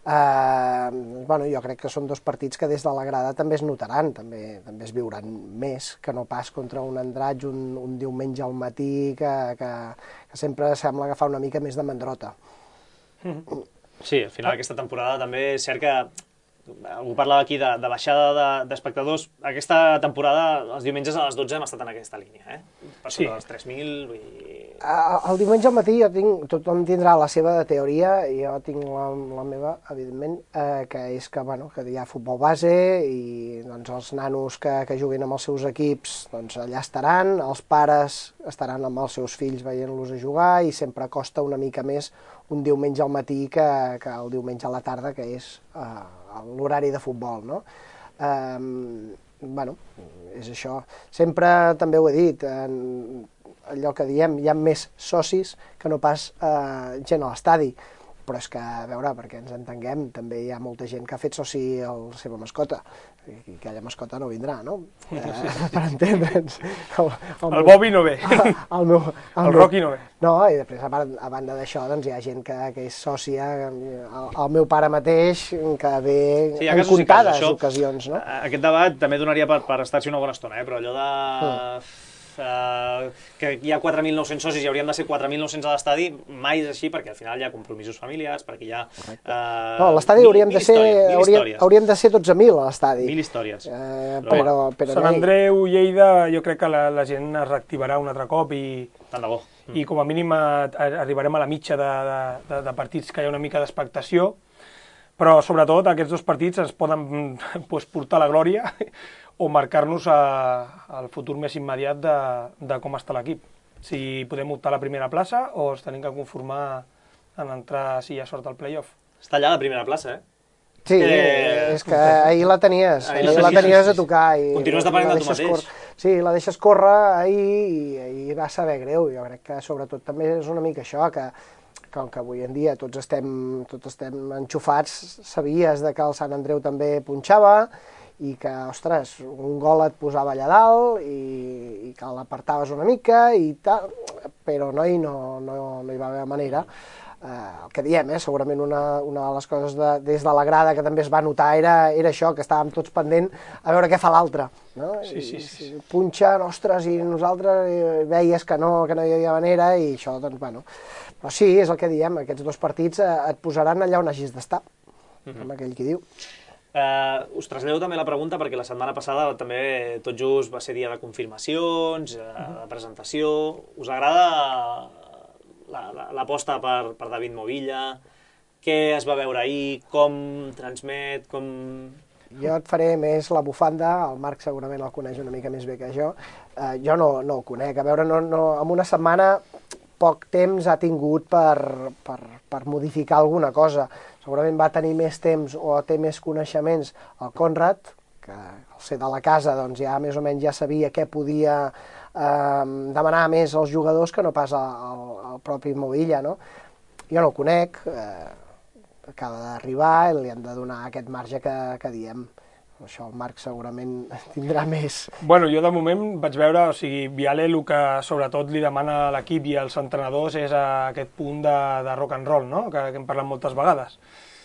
jo crec que són 2 partits que des de la grada també es notaran, també es viuran més que no pas contra un Andratx un diumenge al matí que sempre sembla que fa una mica més de mandrota. Sí, al final aquesta temporada també és cert que algú parlava aquí de baixada d'espectadors. Aquesta temporada, els diumenges a les 12 hem estat en aquesta línia, per sobre dels 3.000. El diumenge al matí tothom tindrà la seva teoria i jo tinc la meva, evidentment, que és que hi ha futbol base i els nanos que juguin amb els seus equips allà estaran, els pares estaran amb els seus fills veient-los a jugar i sempre costa una mica més un diumenge al matí que el diumenge a la tarda, que és l'horari de futbol, no? És això. Sempre també ho he dit, allò que diem, hi ha més socis que no pas gent a l'estadi, però és que, a veure, perquè ens entenguem, també hi ha molta gent que ha fet soci a la seva mascota, i aquella mascota no vindrà, no? Per entendre'ns. El Bobby no ve. El Rocky no ve. No, i després, a banda d'això, hi ha gent que és sòcia, el meu pare mateix, que ve en comptades ocasions, no? Aquest debat també donaria per estar-s'hi una bona estona, però allò de que hi ha 4.900 socis i hauríem de ser 4.900 a l'estadi, mai és així, perquè al final hi ha compromisos familiars, perquè hi ha... No, a l'estadi hauríem de ser 12.000 a l'estadi. 1.000 històries. Sant Andreu, Lleida, jo crec que la gent es reactivarà un altre cop i... Tant de bo. I com a mínim arribarem a la mitja de partits que hi ha una mica d'expectació, però sobretot aquests 2 partits ens poden portar la glòria o marcar-nos el futur més immediat de com està l'equip. Si podem optar a la primera plaça o ens tenim que conformar en entrar, si hi ha sort, al play-off. Està allà la primera plaça, Sí, és que ahir la tenies a tocar. Continues depenent de tu mateix. Sí, la deixes córrer ahir va saber greu. Jo crec que sobretot també és una mica això, que com que avui en dia tots estem enxufats, sabies que el Sant Andreu també punxava, i que, ostres, un gol et posava allà dalt i que l'apartaves una mica i tal, però no hi va haver manera. El que diem, segurament una de les coses des de la grada que també es va notar era això, que estàvem tots pendent a veure què fa l'altre. Sí. Punxen, ostres, i nosaltres veies que no hi havia manera i això, doncs, bueno. Però sí, és el que diem, aquests 2 partits et posaran allà on hagis d'estar, com aquell qui diu. Us trasllado també la pregunta perquè la setmana passada també tot just va ser dia de confirmacions, de presentació. Us agrada l'aposta per David Movilla? Què es va veure ahir? Com transmet? Jo et faré més la bufanda, el Marc segurament el coneix una mica més bé que jo. Jo no el conec. A veure, en una setmana poc temps ha tingut per modificar alguna cosa. Segurament va tenir més temps o té més coneixements el Conrad, que al ser de la casa doncs ja més o menys ja sabia què podia demanar més als jugadors que no pas al propi Movilla, no? Jo no el conec, acaba d'arribar i li hem de donar aquest marge que diem. Això el Marc segurament tindrà més. Bueno, jo de moment vaig veure, o sigui, Viale el que sobretot li demana a l'equip i als entrenadors és aquest punt de rock and roll, no? Que hem parlat moltes vegades.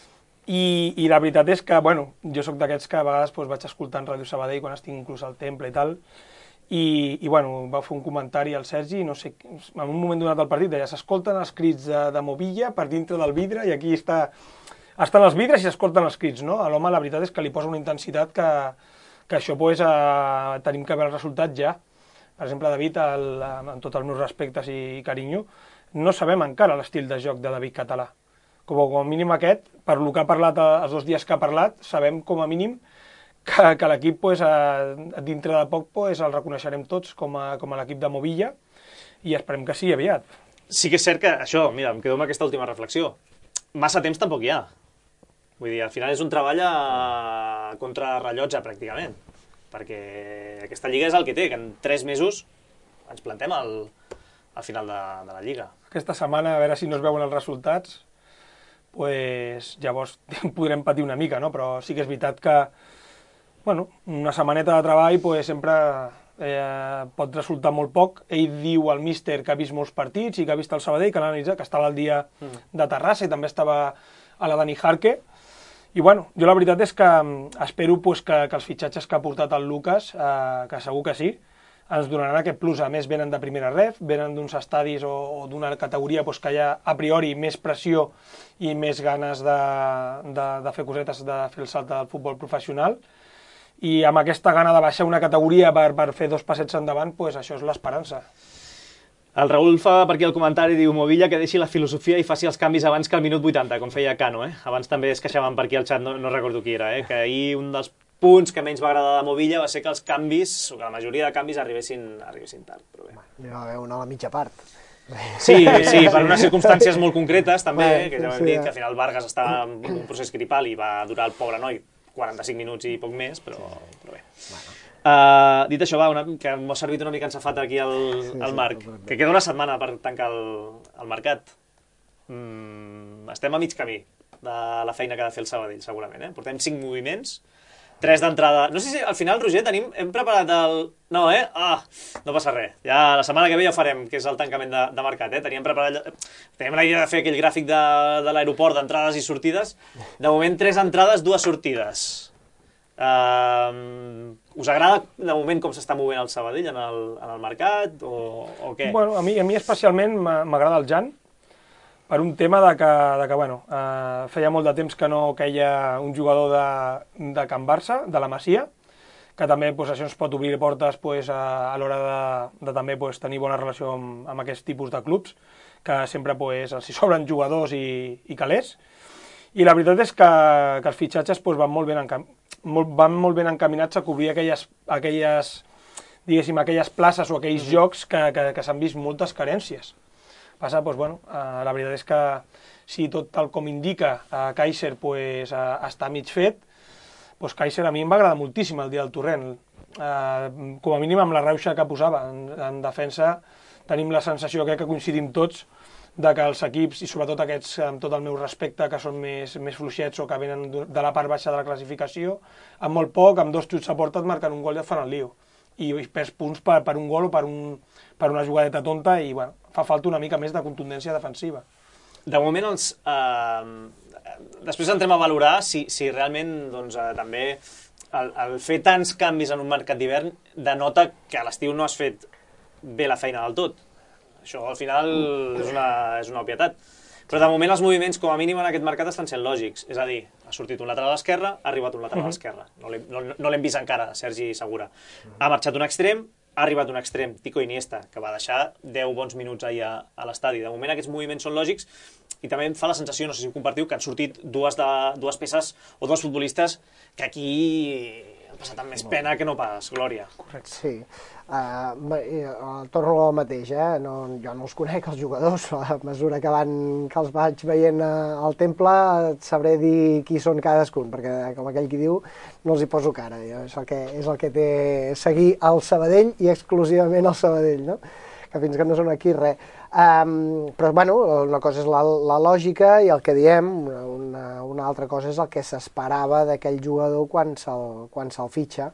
I la veritat és que, bueno, jo sóc d'aquests que a vegades vaig escoltant Ràdio Sabadell quan estic inclús al Temple i tal, i bueno, va fer un comentari al Sergi, no sé, en un moment donat del partit deia, s'escolten els crits de Movilla per dintre del vidre i aquí estan els vidres i s'escolten els crits, no? A l'home la veritat és que li posa una intensitat que això tenim que veure el resultat ja. Per exemple, David, amb tots els meus respectes i carinyo, no sabem encara l'estil de joc de David Català. Com a mínim aquest, per lo que ha parlat els 2 dies que ha parlat, sabem com a mínim que l'equip dintre de poc el reconeixerem tots com a l'equip de Movilla i esperem que sigui aviat. Sí que és cert que això, mira, em quedo amb aquesta última reflexió. Massa temps tampoc hi ha. Vull dir, al final és un treball a contrarrellotge, pràcticament, perquè aquesta lliga és el que té, que en 3 mesos ens plantem al final de la lliga. Aquesta setmana, a veure si no es veuen els resultats, llavors podrem patir una mica, no? Però sí que és veritat que una setmaneta de treball sempre pot resultar molt poc. Ell diu al míster que ha vist molts partits i que ha vist el Sabadell, que l'ha analitzat, que estava al dia de Terrassa i també estava a la Dani Jarque. I jo la veritat és que espero que els fitxatges que ha portat el Lucas, que segur que sí, ens donaran aquest plus. A més, venen de primera ref, venen d'uns estadis o d'una categoria que hi ha a priori més pressió i més ganes de fer cosetes, de fer el salt del futbol professional. I amb aquesta gana de baixar una categoria per fer 2 passets endavant, això és l'esperança. El Raül fa per aquí el comentari, diu Movilla que deixi la filosofia i faci els canvis abans que al minut 80, com feia Cano. Abans també es queixaven per aquí al xat, no recordo qui era, que ahir un dels punts que menys va agradar de Movilla va ser que els canvis, o que la majoria de canvis arribessin tard. Però bé. N'hi va haver una a la mitja part. Sí, per unes circumstàncies molt concretes també, que ja ho hem dit, que al final Vargas estava en un procés gripal i va durar el pobre noi 45 minuts i poc més, però bé. Dit això, que m'ha servit una mica ensafat aquí el Marc, que queda una setmana per tancar el mercat. Estem a mig camí de la feina que ha de fer el Sabadell, segurament. Portem 5 moviments, 3 d'entrada. No sé si al final, Roger, hem preparat el... No, no passa res. Ja la setmana que ve ja ho farem, que és el tancament de mercat. Teníem la idea de fer aquell gràfic de l'aeroport d'entrades i sortides. De moment, 3 entrades, 2 sortides. Us agrada, de moment, com s'està movent el Sabadell en el mercat, o què? Bueno, a mi especialment m'agrada el Jan, per un tema que feia molt de temps que no queia un jugador de Can Barça, de la Masia, que també això ens pot obrir portes a l'hora de també tenir bona relació amb aquest tipus de clubs, que sempre els hi sobren jugadors i calés. I la veritat és que els fitxatges van molt ben encaminats a cobrir aquelles places o aquells jocs que s'han vist moltes carències. Passa, la veritat és que si tot tal com indica Kaiser està mig fet, Kaiser a mi em va agradar moltíssim el dia del Torrent. Com a mínim amb la rauxa que posava. En defensa tenim la sensació que coincidim tots de que els equips, i sobretot aquests amb tot el meu respecte, que són més fluixets o que venen de la part baixa de la classificació, amb molt poc, amb 2 xuts a porta et marquen un gol i et fan el lío. I perds punts per un gol o per una jugadeta tonta i fa falta una mica més de contundència defensiva. De moment, després entrem a valorar si realment també el fer tants canvis en un mercat d'hivern denota que a l'estiu no has fet bé la feina del tot. Això al final és una obvietat. Però de moment els moviments, com a mínim en aquest mercat, estan sent lògics. És a dir, ha sortit un lateral a l'esquerra, ha arribat un lateral a l'esquerra. No l'hem vist encara, Sergi Segura. Ha marxat un extrem ha arribat un extrem, Tico Iniesta, que va deixar 10 bons minuts ahir a l'estadi. De moment aquests moviments són lògics i també em fa la sensació, no sé si ho compartiu, que han sortit dues peces o dos futbolistes que aquí han passat amb més pena que no pas glòria. Correcte. Sí. Torno al mateix, jo no els conec, els jugadors, a mesura que els vaig veient al temple sabré dir qui són cadascun, perquè com aquell qui diu, no els hi poso cara. És el que té seguir el Sabadell i exclusivament el Sabadell, no? Que fins que no són aquí res. Però, bueno, una cosa és la lògica i el que diem, una altra cosa és el que s'esperava d'aquell jugador quan se'l fitxa.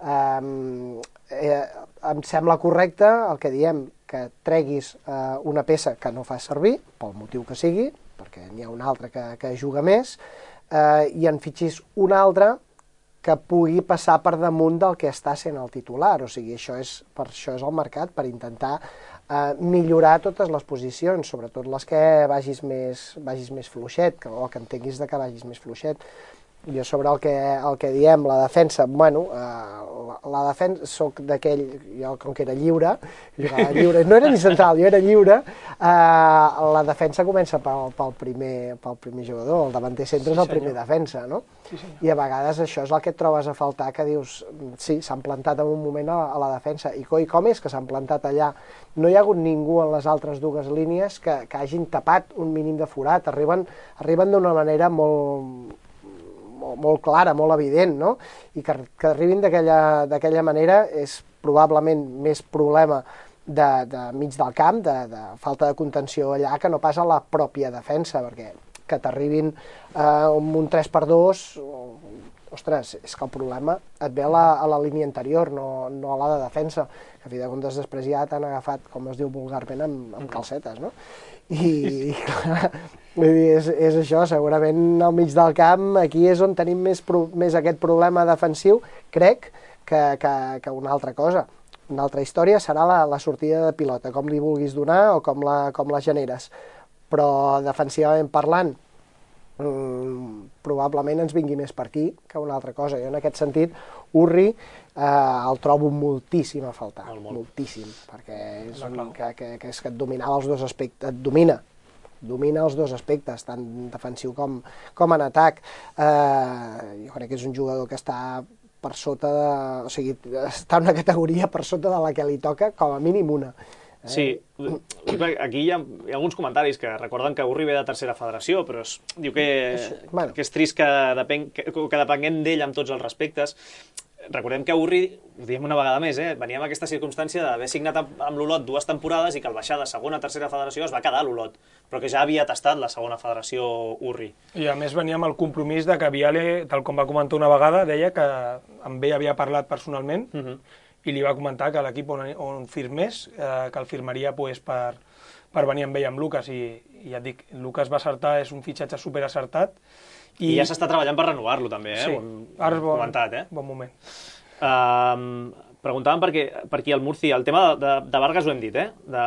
Em sembla correcte el que diem, que treguis una peça que no fas servir, pel motiu que sigui, perquè n'hi ha una altra que juga més, i en fitxis una altra que pugui passar per damunt del que està sent el titular. O sigui, per això és el mercat, per intentar millorar totes les posicions, sobretot les que vagis més fluixet, o que entenguis que vagis més fluixet. Jo sobre el que diem, la defensa, bueno, la defensa, soc d'aquell, jo com que era lliure, no era ni central, jo era lliure, la defensa comença pel primer jugador, el davanter centre és el primer defensa, no? I a vegades això és el que et trobes a faltar, que dius, sí, s'han plantat en un moment a la defensa, i com és que s'han plantat allà? No hi ha hagut ningú en les altres dues línies que hagin tapat un mínim de forat, arriben d'una manera molt clara, molt evident, no? I que arribin d'aquella manera és probablement més problema de mig del camp, de falta de contenció allà, que no pas a la pròpia defensa, perquè que t'arribin amb un 3x2, ostres, és que el problema et ve a la línia anterior, no a la de defensa, que a fi de comptes després ja t'han agafat, com es diu vulgarment, amb calcetes, no? I clar, vull dir, és això, segurament al mig del camp, aquí és on tenim més aquest problema defensiu, crec, que una altra cosa. Una altra història serà la sortida de pilota, com li vulguis donar o com la generes. Però defensivament parlant, probablement ens vingui més per aquí que una altra cosa. Jo en aquest sentit, Urri el trobo moltíssim a faltar, moltíssim, perquè és que et dominava els dos aspectes, domina els dos aspectes, tant defensiu com en atac. Jo crec que és un jugador que està per sota o sigui, està en una categoria per sota de la que li toca, com a mínim una. Sí, aquí hi ha alguns comentaris que recorden que Urri ve de tercera federació, però diu que és trist que depenguem d'ell amb tots els respectes. Recordem que Urri, ho diem una vegada més, venia amb aquesta circumstància d'haver signat amb l'Olot 2 temporades i que al baixar de segona a tercera federació es va quedar a l'Olot, però que ja havia tastat la segona federació Urri. I a més venia amb el compromís de que Viale, tal com va comentar una vegada, deia que amb ell havia parlat personalment i li va comentar que l'equip on firmés, que el firmaria per venir amb ell amb Lucas, i ja et dic, Lucas va acertar, és un fitxatge superacertat. I ja s'està treballant per renovar-lo també, sí, ara és bon moment. Preguntàvem per aquí al Murci, el tema de Vargas ho hem dit,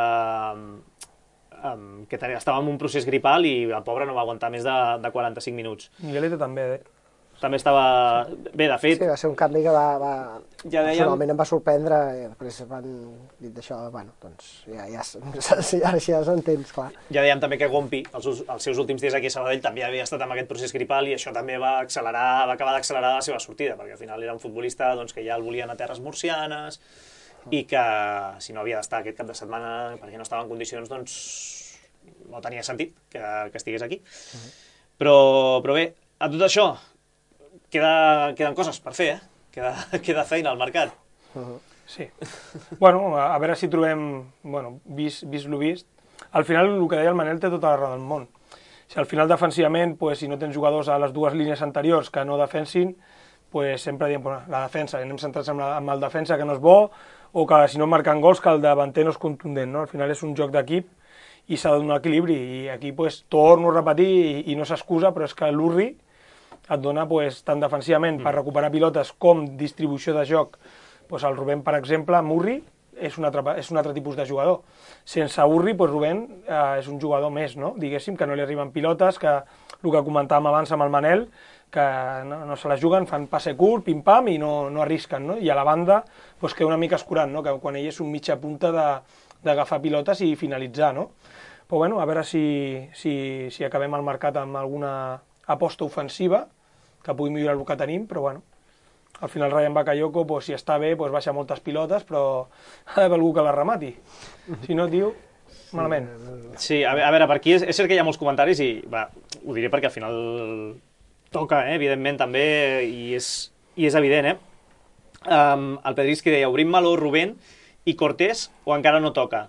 que estava en un procés gripal i el pobre no va aguantar més de 45 minuts. Miguelete també estava... Bé, de fet... Sí, va ser un canvi que personalment em va sorprendre, i després van dir d'això, bueno, doncs ja s'entens, clar. Ja dèiem també que Gompi, els seus últims dies aquí a Sabadell, també havia estat amb aquest procés gripal i això també va acabar d'accelerar la seva sortida, perquè al final era un futbolista que ja el volien a terres murcianes i que si no havia d'estar aquest cap de setmana perquè no estava en condicions, doncs no tenia sentit que estigués aquí. Però bé, a tot això, queden coses per fer, queda feina al mercat. Sí. Bueno, a veure si trobem, vist lo vist. Al final, el que deia el Manel té tota la raó del món. Si al final defensivament, si no tens jugadors a les dues línies anteriors que no defensin, sempre diem la defensa, anem centrats en el defensa que no és bo, o que si no marquen gols que el davanter no és contundent, no? Al final és un joc d'equip i s'ha de donar equilibri, i aquí torno a repetir i no s'excusa, però és que l'Urri et dona tant defensivament per recuperar pilotes com distribució de joc. El Rubén, per exemple, amb Urri és un altre tipus de jugador. Sense Urri, Rubén és un jugador més, no? Diguéssim, que no li arriben pilotes, que el que comentàvem abans amb el Manel, que no se la juguen, fan passe curt, pim-pam, i no arrisquen, no? I a la banda doncs, queda una mica escurant, no? Que quan ell és un mitja punta d'agafar pilotes i finalitzar, no? Però bueno, a veure si acabem el mercat amb alguna aposta ofensiva que pugui millorar el que tenim, però bueno, al final Ryan Bakayoko, doncs, si està bé, doncs, baixa moltes pilotes, però ha d'haver algú que la remati. Si no, tio, malament. Sí, a veure, per aquí és cert que hi ha molts comentaris i ho diré perquè al final toca, evidentment, també, i és evident, el Pedrisqui deia, obrim meló Rubén i Cortés o encara no toca?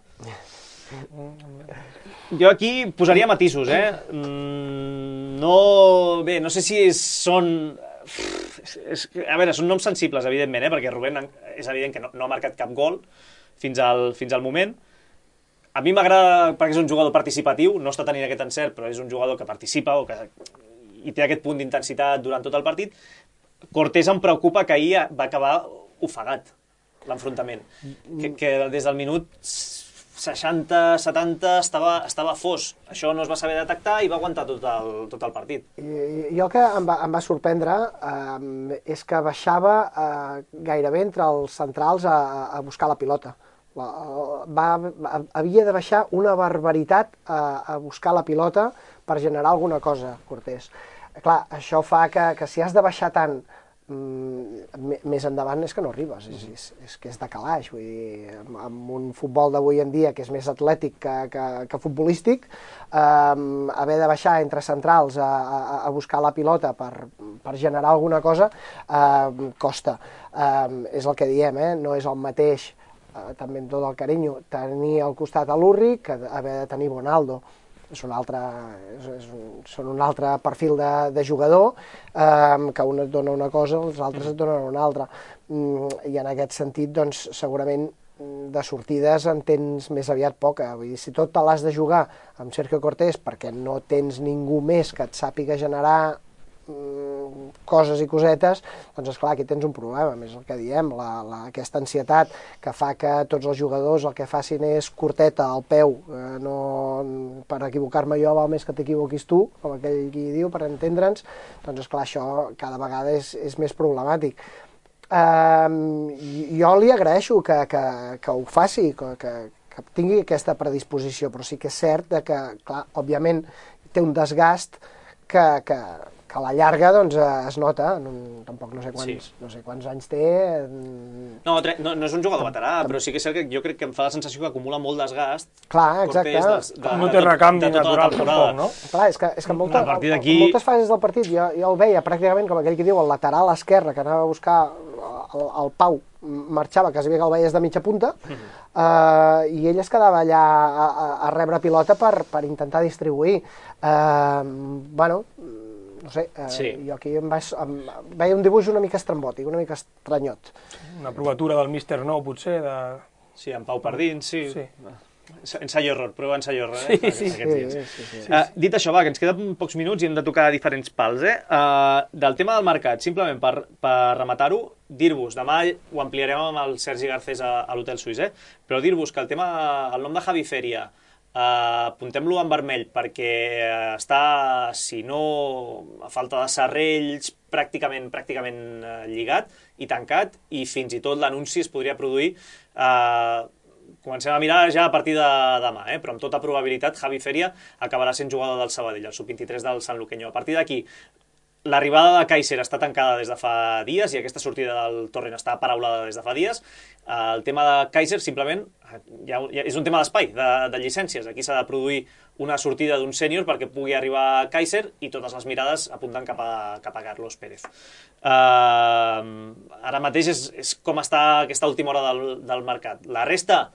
Jo aquí posaria matisos, no sé si són... A veure, són noms sensibles, evidentment, perquè Rubén és evident que no ha marcat cap gol fins al moment. A mi m'agrada perquè és un jugador participatiu, no està tenint aquest encert, però és un jugador que participa i té aquest punt d'intensitat durant tot el partit. Cortés em preocupa que ahir va acabar ofegat, l'enfrontament. Que des del minut 60-70 estava fos. Això no es va saber detectar i va aguantar tot el partit. Jo el que em va sorprendre és que baixava gairebé entre els centrals a buscar la pilota. Havia de baixar una barbaritat a buscar la pilota per generar alguna cosa, Cortés. Clar, això fa que si has de baixar tant més endavant és que no arribes, és que és de calaix, vull dir, amb un futbol d'avui en dia que és més atlètic que futbolístic, haver de baixar entre centrals a buscar la pilota per generar alguna cosa costa. És el que diem, no és el mateix, també amb tot el carinyo, tenir al costat a l'Urri que haver de tenir Bonaldo. Són un altre perfil de jugador, que un et dona una cosa, els altres et donen una altra. I en aquest sentit, doncs, segurament de sortides en tens més aviat poca. Vull dir, si tot te l'has de jugar amb Sergio Cortés perquè no tens ningú més que et sàpiga generar coses i cosetes, doncs esclar, aquí tens un problema, més el que diem, aquesta ansietat que fa que tots els jugadors el que facin és curteta al peu, per equivocar-me jo val més que t'equivoquis tu, com aquell qui diu, per entendre'ns, doncs esclar, això cada vegada és més problemàtic. Jo li agraeixo que ho faci, que tingui aquesta predisposició, però sí que és cert que, clar, òbviament té un desgast que a la llarga doncs, es nota, tampoc no sé quants anys té... No és un jugador veterà, però sí que és cert que jo crec que em fa la sensació que acumula molt desgast. Clar, exacte. No té recanvi natural tampoc, no? Clar, és que moltes fases del partit jo el veia pràcticament com aquell que diu el lateral esquerre, que anava a buscar el Pau, marxava, quasi bé que el veies de mitja punta, i ell es quedava allà a rebre pilota per intentar distribuir. Bueno, no sé, jo aquí veia un dibuix una mica estrambòtic, una mica estranyot. Una provatura del Míster Nou, potser, de... Sí, en Pau per dins, sí. Ensayo-error, prova ensayo-error. Sí. Dit això, que ens queden pocs minuts i hem de tocar diferents pals. Del tema del mercat, simplement per rematar-ho, dir-vos, demà ho ampliarem amb el Sergi Garcés a l'Hotel Suís, però dir-vos que el nom de Javi Feria, apuntem-lo en vermell perquè està, si no a falta de serrells, pràcticament lligat i tancat, i fins i tot l'anunci es podria produir, comencem a mirar ja a partir de demà, però amb tota probabilitat Javi Feria acabarà sent jugador del Sabadell, el sub-23 del Sanluqueño. A partir d'aquí, l'arribada de Kaiser està tancada des de fa dies i aquesta sortida del Torrent està paraulada des de fa dies. El tema de Kaiser simplement és un tema d'espai, de llicències. Aquí s'ha de produir una sortida d'un sènior perquè pugui arribar Kaiser i totes les mirades apunten cap a Carlos Pérez. Ara mateix és com està aquesta última hora del mercat. La resta,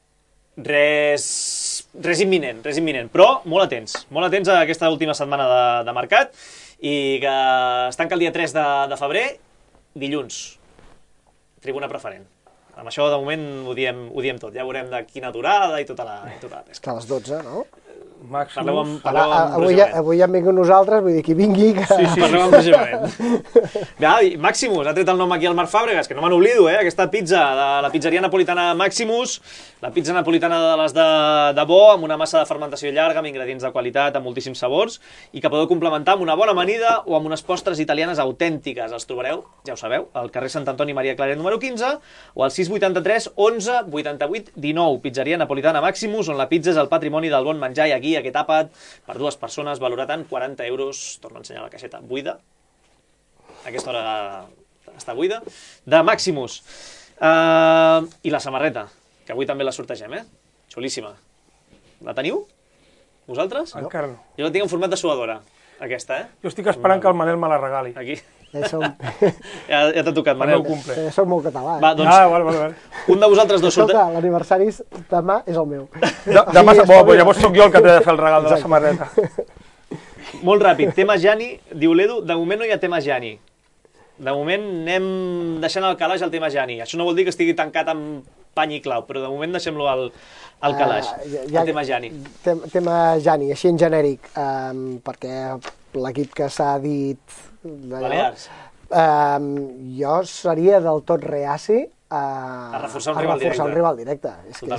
res imminent, però molt atents a aquesta última setmana de mercat, i que es tanca el dia 3 de febrer, dilluns, tribuna preferent. Amb això, de moment, ho diem tot. Ja veurem de quina durada i tota la pesca. A les 12, no? Maximus. Avui hem vingut nosaltres, vull dir, que vingui... Sí, parlem amb precisament. Maximus, ha tret el nom aquí al Marc Fàbregas, que no me n'oblido, aquesta pizza de la pizzeria napolitana Maximus, la pizza napolitana de les de bo, amb una massa de fermentació llarga, amb ingredients de qualitat, amb moltíssims sabors, i que podeu complementar amb una bona amanida o amb unes postres italianes autèntiques. Els trobareu, ja ho sabeu, al carrer Sant Antoni Maria Claret número 15 o al 683 11 88 19. Pizzeria napolitana Maximus, on la pizza és el patrimoni del bon menjar, i aquí aquest àpat per 2 persones valorat en 40 euros. Torno a ensenyar la caixeta buida. A aquesta hora està buida. De Maximus. I la samarreta, que avui també la sortegem, Xulíssima. La teniu? Vosaltres? Encara no. Jo la tinc en format de suadora, aquesta, Jo estic esperant que el Manel me la regali. Aquí. Ja t'ha tocat, Manel. Soc molt català. Va, doncs, vale. Un de vosaltres dos Escolta, l'aniversari demà és el meu. Demà, llavors sóc jo el que t'he de fer el regal de la samarreta. Molt ràpid, tema Gianni, diu l'Edu, de moment no hi ha tema Gianni. De moment anem deixant al calaix el tema Gianni. Això no vol dir que estigui tancat amb pany i clau, però de moment deixem-lo al calaix, el tema Gianni. Tema Gianni, així en genèric, perquè l'equip que s'ha dit... Balears. Jo seria del tot reaci a reforçar un rival directe.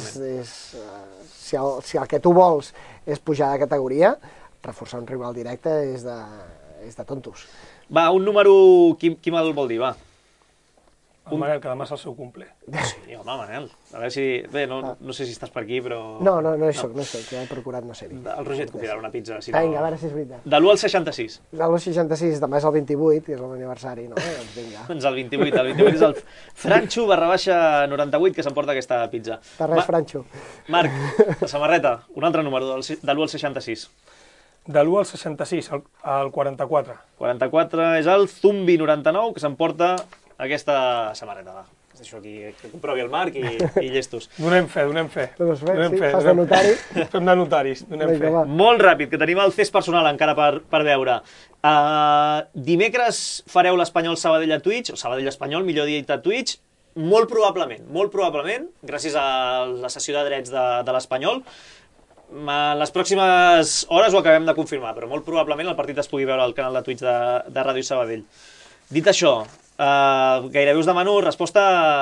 Si el que tu vols és pujar de categoria, reforçar un rival directe és de tontos. Va, un número... Qui me'l vol dir, va? El Manel, que demà és el seu cumple. Sí, home, Manel. A veure si... Bé, no sé si estàs per aquí, però... No hi soc, que he procurat no ser-hi. El Roger et convidarà una pizza, si no... Vinga, a veure si és veritat. De l'1 al 66. De l'1 al 66, demà és el 28, que és l'aniversari, no? Doncs vinga. Doncs el 28 és el Franxo /98 que s'emporta aquesta pizza. De res, Franxo. Marc, la samarreta, un altre número, de l'1 al 66. De l'1 al 66, el 44. 44 és el Zumbi 99, que s'emporta aquesta samarreta, va. Es deixo aquí que comprovi el Marc i llestos. Donem fe. Doncs fas de notari. Fem de notaris, donem fe. Molt ràpid, que tenim el CES personal encara per veure. Dimecres fareu l'Espanyol Sabadell a Twitch, o Sabadell Espanyol, millor dit a Twitch, molt probablement, gràcies a la sessió de drets de l'Espanyol. En les pròximes hores ho acabem de confirmar, però molt probablement el partit es pugui veure al canal de Twitch de Ràdio Sabadell. Dit això, gairebé us demano resposta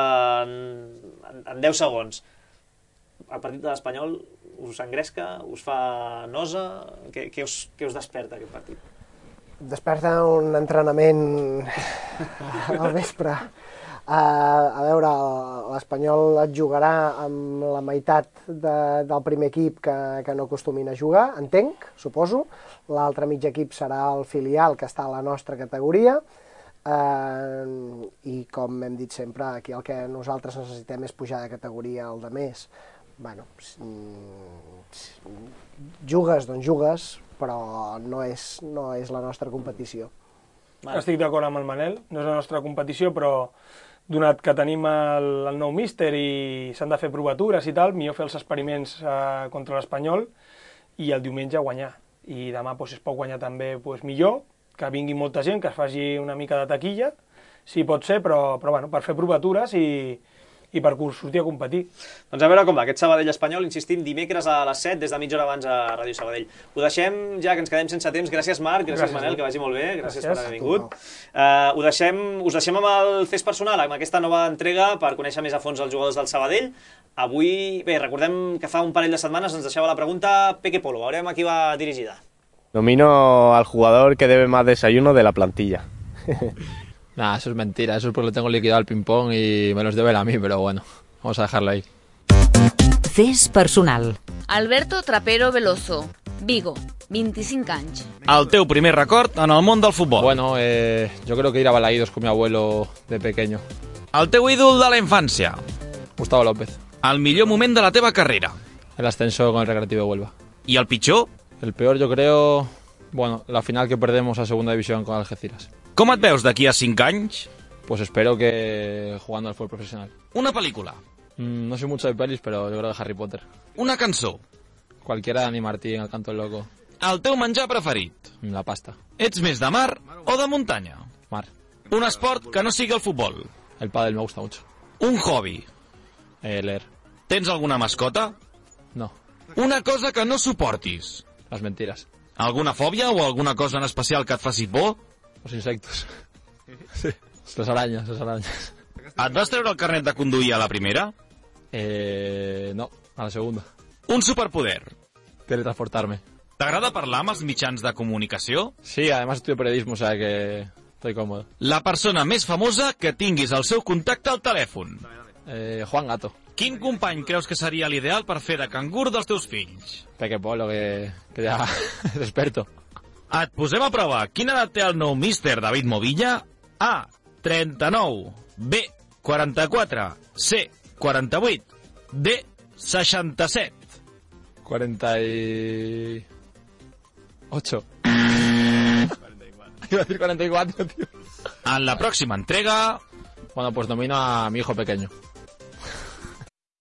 en 10 segons. El partit de l'Espanyol us engresca, us fa nosa? Què us desperta aquest partit? Desperta un entrenament al vespre. A veure, l'Espanyol et jugarà amb la meitat del primer equip que no acostumin a jugar, entenc, suposo. L'altre mig equip serà el filial, que està a la nostra categoria. I com hem dit sempre, aquí el que nosaltres necessitem és pujar de categoria al de més. Bueno, jugues, doncs jugues, però no és la nostra competició. Estic d'acord amb el Manel, no és la nostra competició, però donat que tenim el nou míster i s'han de fer provatures i tal, millor fer els experiments contra l'Espanyol i el diumenge guanyar. I demà es pot guanyar també millor, que vingui molta gent, que es faci una mica de taquilla, si pot ser, però bueno, per fer provatures i per sortir a competir. Doncs a veure com va, aquest Sabadell Espanyol, insistim, dimecres a les 7, des de mitja hora abans a Ràdio Sabadell. Ho deixem ja, que ens quedem sense temps. Gràcies, Marc, gràcies Manel, que vagi molt bé, gràcies per haver vingut. Us deixem amb el CES personal, amb aquesta nova entrega per conèixer més a fons els jugadors del Sabadell. Avui, bé, recordem que fa un parell de setmanes ens deixava la pregunta Peque Polo, veurem a qui va dirigida. Nomino al jugador que debe más desayuno de la plantilla. Nah, eso es mentira, eso es porque lo tengo liquidado al ping-pong y me los debe él a mí, pero bueno, vamos a dejarlo ahí. CES personal. Alberto Trapero Veloso, Vigo, 25 anys. El teu primer record en el món del futbol. Bueno, yo creo que ir a Balaídos con mi abuelo de pequeño. El teu ídol de la infància. Gustavo López. El millor moment de la teva carrera. El ascenso con el Recreativo de Huelva. I el pitjor? El peor yo creo, bueno, la final que perdemos a segunda división con Algeciras. Com et veus d'aquí a 5 anys? Pues espero que jugando al fútbol profesional. Una pel·lícula? No soy mucho de pelis, pero yo creo que Harry Potter. Una cançó? Cualquiera de Dani Martín, El canto del loco. El teu menjar preferit? La pasta. Ets més de mar o de muntanya? Mar. Un esport que no sigui el futbol? El pádel me gusta mucho. Un hobby? Leer. Tens alguna mascota? No. Una cosa que no suportis? las mentiras. Alguna fòbia o alguna cosa en especial que et faci por? Los insectos. Sí. Les arañas. Et vas treure el carnet de conduir a la primera? No, a la segunda. Un superpoder. Teletransportarme. T'agrada parlar amb els mitjans de comunicació? Sí, además estudio periodismo, o sea que estoy cómodo. La persona més famosa que tinguis al seu contacte al telèfon? Juan Gato. Quin company creus que seria l'ideal per fer de cangur dels teus fills? Peque Polo, que ja és experto. Et posem a prova. Quina edat té el nou míster David Movilla? A, 39. B, 44. C, 48. D, 67. 48. Iba a decir 44, tío. En la pròxima entrega... Bueno, pues nomino a mi hijo pequeño.